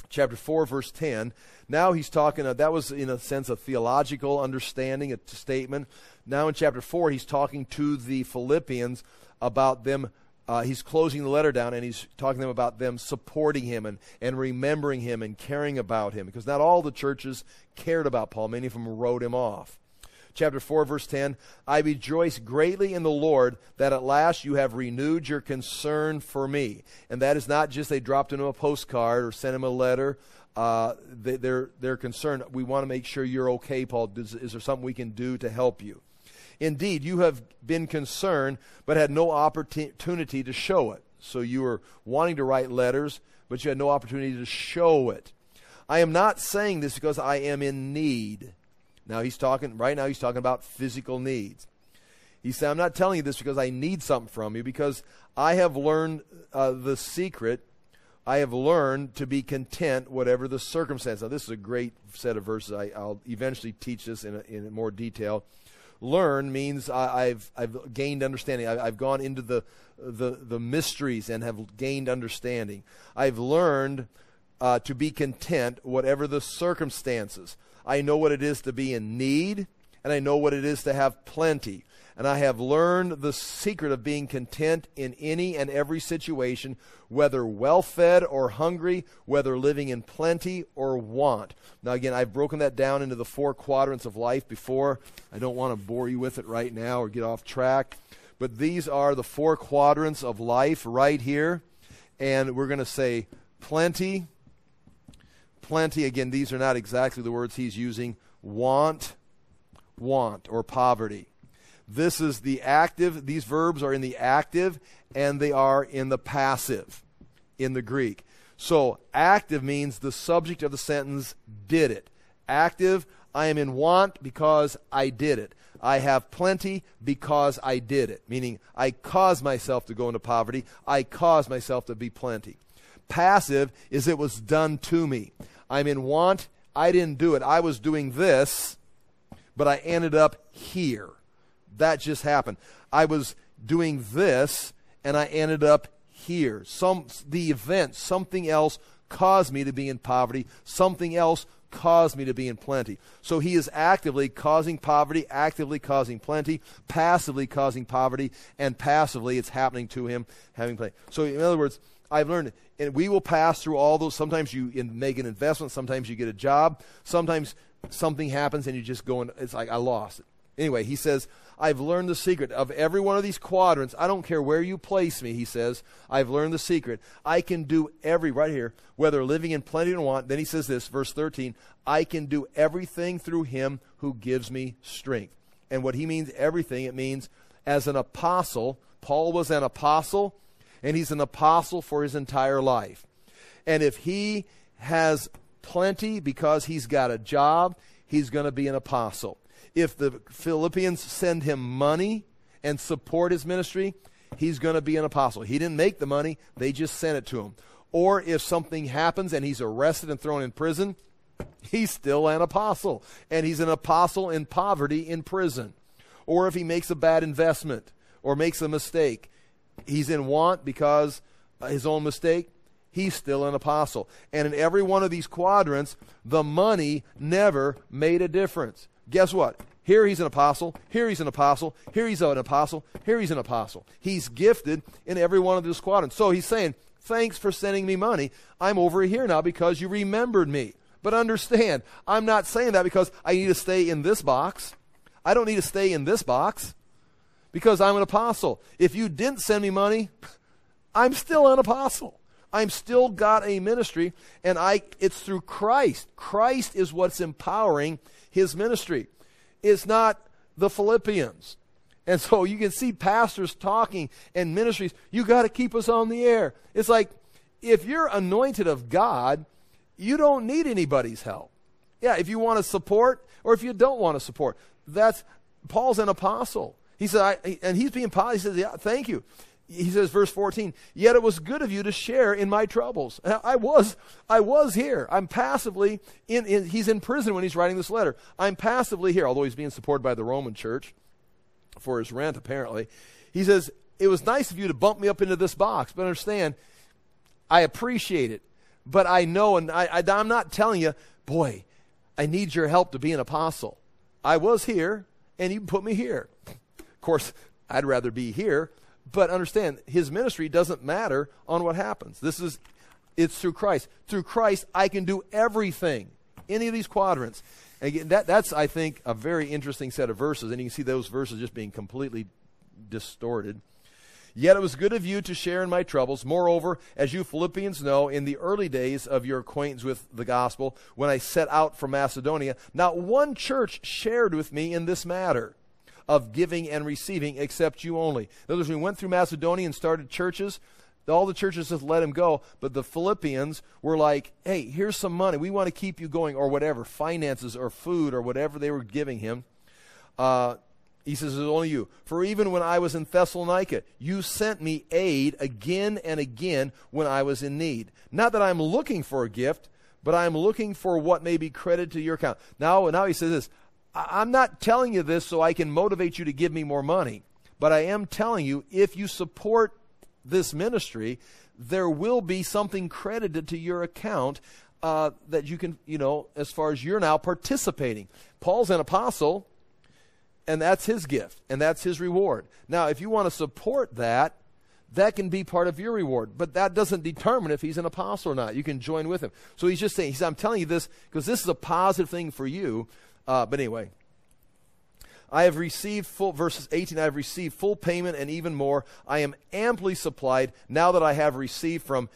chapter 4, verse 10. Now he's talking, that was in a sense a theological understanding, a statement. Now in chapter 4, he's talking to the Philippians about them. He's closing the letter down, and he's talking to them about them supporting him and remembering him and caring about him, because not all the churches cared about Paul. Many of them wrote him off. Chapter 4, verse 10, I rejoice greatly in the Lord that at last you have renewed your concern for me. And that is not just they dropped him a postcard or sent him a letter. They're concerned. We want to make sure you're okay, Paul. Is there something we can do to help you? Indeed, you have been concerned, but had no opportunity to show it. So you were wanting to write letters, but you had no opportunity to show it. I am not saying this because I am in need. Now he's talking about physical needs. He said, I'm not telling you this because I need something from you, because I have learned the secret. I have learned to be content whatever the circumstance. Now this is a great set of verses. I'll eventually teach this in more detail. Learn means I've gained understanding. I've gone into the mysteries and have gained understanding. I've learned to be content whatever the circumstances. I know what it is to be in need, and I know what it is to have plenty. And I have learned the secret of being content in any and every situation, whether well-fed or hungry, whether living in plenty or want. Now again, I've broken that down into the 4 quadrants of life before. I don't want to bore you with it right now or get off track. But these are the 4 quadrants of life right here. And we're going to say plenty. Plenty, again, these are not exactly the words he's using. Want, or poverty. This is the active. These verbs are in the active, and they are in the passive in the Greek. So active means the subject of the sentence did it. Active, I am in want because I did it. I have plenty because I did it, meaning I caused myself to go into poverty. I caused myself to be plenty. Passive is it was done to me. I'm in want. I didn't do it. I was doing this, but I ended up here. That just happened. I was doing this, and I ended up here. The event, something else caused me to be in poverty. Something else caused me to be in plenty. So he is actively causing poverty, actively causing plenty, passively causing poverty, and passively it's happening to him having plenty. So in other words, I've learned, and we will pass through all those. Sometimes you make an investment. Sometimes you get a job. Sometimes something happens and you just go and it's like, I lost it. Anyway, he says, I've learned the secret of every one of these quadrants. I don't care where you place me, he says. I've learned the secret. I can do right here, whether living in plenty or want. Then he says this, verse 13, I can do everything through him who gives me strength. And what he means, everything, it means as an apostle. Paul was an apostle, and he's an apostle for his entire life. And if he has plenty because he's got a job, he's going to be an apostle. If the Philippians send him money and support his ministry, he's going to be an apostle. He didn't make the money, they just sent it to him. Or if something happens and he's arrested and thrown in prison, he's still an apostle. And he's an apostle in poverty in prison. Or if he makes a bad investment or makes a mistake, he's in want because his own mistake, he's still an apostle. And in every one of these quadrants, the money never made a difference. Guess what? Here he's an apostle, here he's an apostle, here he's an apostle, here he's an apostle. He's gifted in every one of these quadrants. So he's saying, thanks for sending me money. I'm over here now because you remembered me. But understand, I'm not saying that because I need to stay in this box. I don't need to stay in this box because I'm an apostle. If you didn't send me money, I'm still an apostle. I'm still got a ministry, and it's through Christ. Christ is what's empowering his ministry. It's not the Philippians. And so you can see pastors talking and ministries, you got to keep us on the air. It's like, if you're anointed of God, you don't need anybody's help. Yeah, if you want to support or if you don't want to support. Paul's an apostle. He said, and he's being positive. He says, yeah, thank you. He says, verse 14, yet it was good of you to share in my troubles. I was here. I'm passively he's in prison when he's writing this letter. I'm passively here, although he's being supported by the Roman church for his rent, apparently. He says, it was nice of you to bump me up into this box, but understand, I appreciate it. But I know, and I'm not telling you, boy, I need your help to be an apostle. I was here, and you put me here. Of course, I'd rather be here, but understand, his ministry doesn't matter on what happens. It's through Christ. Through Christ, I can do everything, any of these quadrants. Again, that's, I think, a very interesting set of verses, and you can see those verses just being completely distorted. Yet it was good of you to share in my troubles. Moreover, as you Philippians know, in the early days of your acquaintance with the gospel, when I set out from Macedonia, not one church shared with me in this matter of giving and receiving, except you only. In other words, we went through Macedonia and started churches. All the churches just let him go, but the Philippians were like, hey, here's some money. We want to keep you going, or whatever, finances or food or whatever they were giving him. He says, it's only you. For even when I was in Thessalonica, you sent me aid again and again when I was in need. Not that I'm looking for a gift, but I'm looking for what may be credited to your account. Now he says this, I'm not telling you this so I can motivate you to give me more money, but I am telling you, if you support this ministry, there will be something credited to your account that you can, as far as you're now participating. Paul's an apostle, and that's his gift, and that's his reward. Now, if you want to support that, that can be part of your reward, but that doesn't determine if he's an apostle or not. You can join with him. So he's just saying, I'm telling you this because this is a positive thing for you. But anyway, I have received verses 18, I have received full payment and even more. I am amply supplied now that I have received from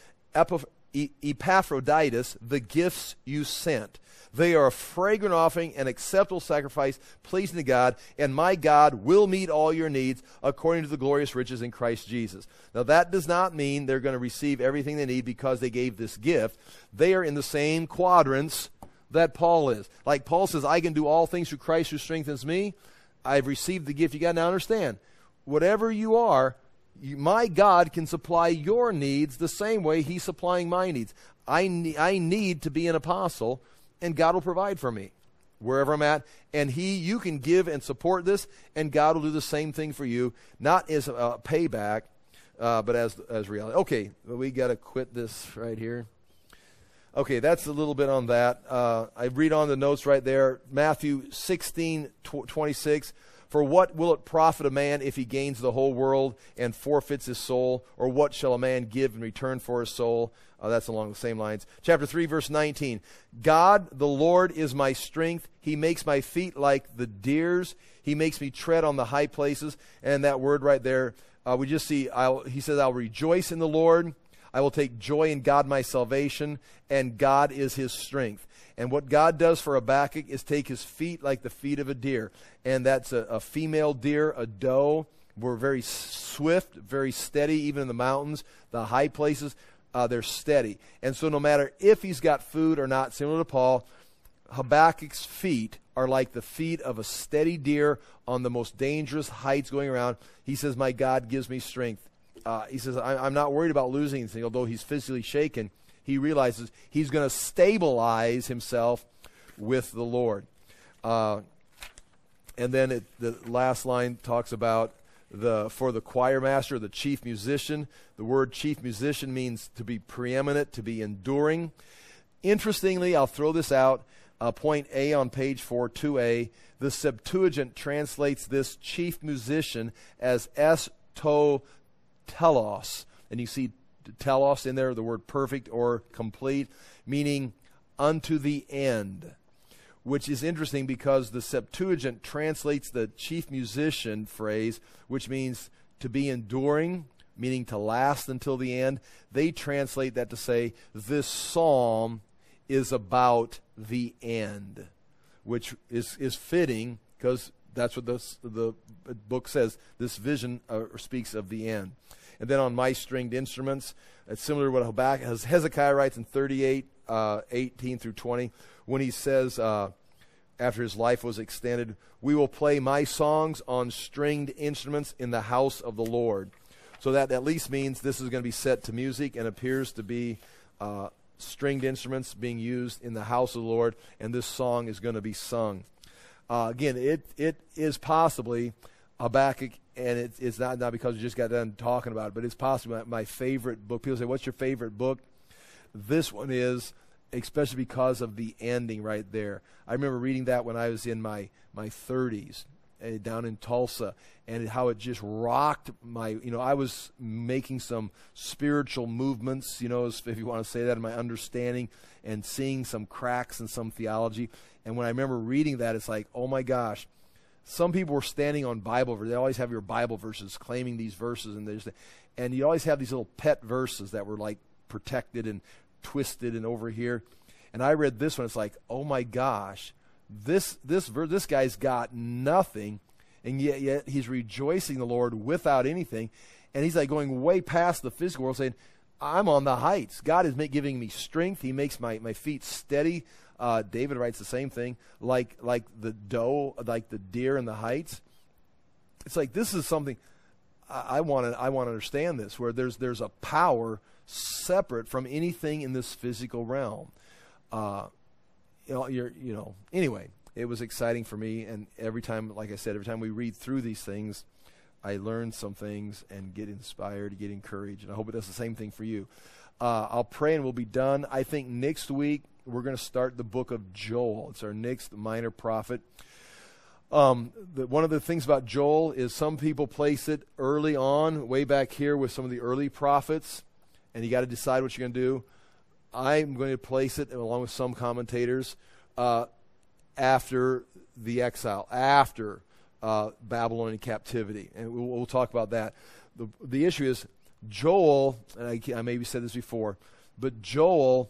Epaphroditus the gifts you sent. They are a fragrant offering, an acceptable sacrifice, pleasing to God, and my God will meet all your needs according to the glorious riches in Christ Jesus. Now that does not mean they're going to receive everything they need because they gave this gift. They are in the same quadrants that Paul is. Like Paul says, I can do all things through Christ who strengthens me. I've received the gift. You got to now understand, whatever you are, my God can supply your needs the same way he's supplying my needs. I need to be an apostle, and God will provide for me wherever I'm at. And you can give and support this, and God will do the same thing for you, not as a payback, but as reality. Okay, we got to quit this right here. Okay, that's a little bit on that. I read on the notes right there. Matthew 16:26. For what will it profit a man if he gains the whole world and forfeits his soul? Or what shall a man give in return for his soul? That's along the same lines. Chapter 3, verse 19. God, the Lord, is my strength. He makes my feet like the deer's. He makes me tread on the high places. And that word right there, we just see, he says, I'll rejoice in the Lord. I will take joy in God my salvation, and God is his strength. And what God does for Habakkuk is take his feet like the feet of a deer. And that's a female deer, a doe. We're very swift, very steady, even in the mountains, the high places, they're steady. And so no matter if he's got food or not, similar to Paul, Habakkuk's feet are like the feet of a steady deer on the most dangerous heights going around. He says, my God gives me strength. He says, I'm not worried about losing anything, although he's physically shaken. He realizes he's going to stabilize himself with the Lord. And then the last line talks about for the choir master, the chief musician. The word chief musician means to be preeminent, to be enduring. Interestingly, I'll throw this out, point A on page 4, 2A. The Septuagint translates this chief musician as telos. And you see telos in there, the word perfect or complete, meaning unto the end, which is interesting because the Septuagint translates the chief musician phrase, which means to be enduring, meaning to last until the end. They translate that to say this psalm is about the end, which is fitting because that's what the book says. This vision speaks of the end. And then on my stringed instruments, it's similar to what Hezekiah writes in 38, 18 through 20, when he says, after his life was extended, we will play my songs on stringed instruments in the house of the Lord. So that at least means this is going to be set to music and appears to be stringed instruments being used in the house of the Lord, and this song is going to be sung. Again, it is possibly Habakkuk, and it's not because we just got done talking about it, but it's possibly my favorite book. People say, what's your favorite book? this one is, especially because of the ending right there. I remember reading that when I was in my 30s down in Tulsa, and how it just rocked my, I was making some spiritual movements, if you want to say that, in my understanding, and seeing some cracks in some theology. And when I remember reading that, it's like, oh my gosh, some people were standing on Bible verses. They always have your Bible verses, claiming these verses, and you always have these little pet verses that were like protected and twisted and over here. And I read this one. It's like, oh my gosh, this guy's got nothing, and yet he's rejoicing the Lord without anything, and he's like going way past the physical world, saying, I'm on the heights. God is giving me strength. He makes my feet steady. David writes the same thing, like the doe, like the deer in the heights. It's like, this is something I want to understand this, where there's a power separate from anything in this physical realm. Anyway, it was exciting for me, and every time, like I said, every time we read through these things, I learn some things and get inspired, get encouraged, and I hope it does the same thing for you. I'll pray and we'll be done. I think next week we're going to start the book of Joel. It's our next minor prophet. One of the things about Joel is some people place it early on, way back here with some of the early prophets, and you got to decide what you're going to do. I'm going to place it, along with some commentators, after the exile, after Babylonian captivity, and we'll talk about that. The issue is Joel, and I maybe said this before, but Joel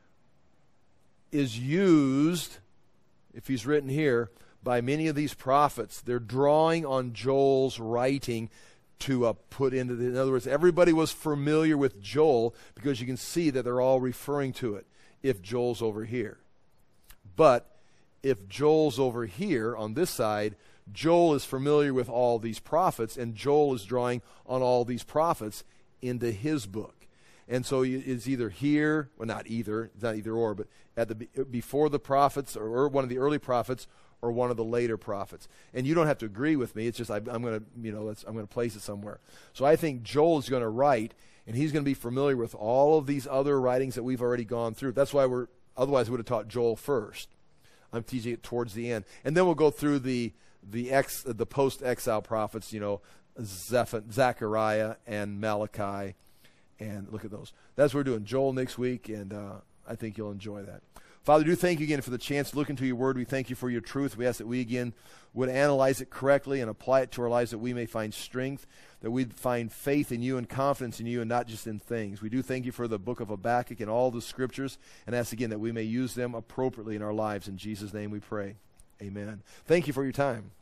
is used, if he's written here, by many of these prophets. They're drawing on Joel's writing to put into in other words, everybody was familiar with Joel because you can see that they're all referring to it if Joel's over here. But if Joel's over here on this side, Joel is familiar with all these prophets, and Joel is drawing on all these prophets into his book. And so it's either here, well, not either, it's not either or, but before the prophets, or one of the early prophets, or one of the later prophets. And you don't have to agree with me. It's just I'm going to place it somewhere. So I think Joel is going to write, and he's going to be familiar with all of these other writings that we've already gone through. That's why otherwise we would have taught Joel first. I'm teaching it towards the end, and then we'll go through the post-exile prophets, Zechariah and Malachi, and look at those. That's what we're doing. Joel next week, and I think you'll enjoy that. Father, do thank you again for the chance to look into your word. We thank you for your truth. We ask that we again would analyze it correctly and apply it to our lives, that we may find strength, that we'd find faith in you and confidence in you and not just in things. We do thank you for the book of Habakkuk and all the scriptures, and ask again that we may use them appropriately in our lives. In Jesus' name we pray. Amen. Thank you for your time.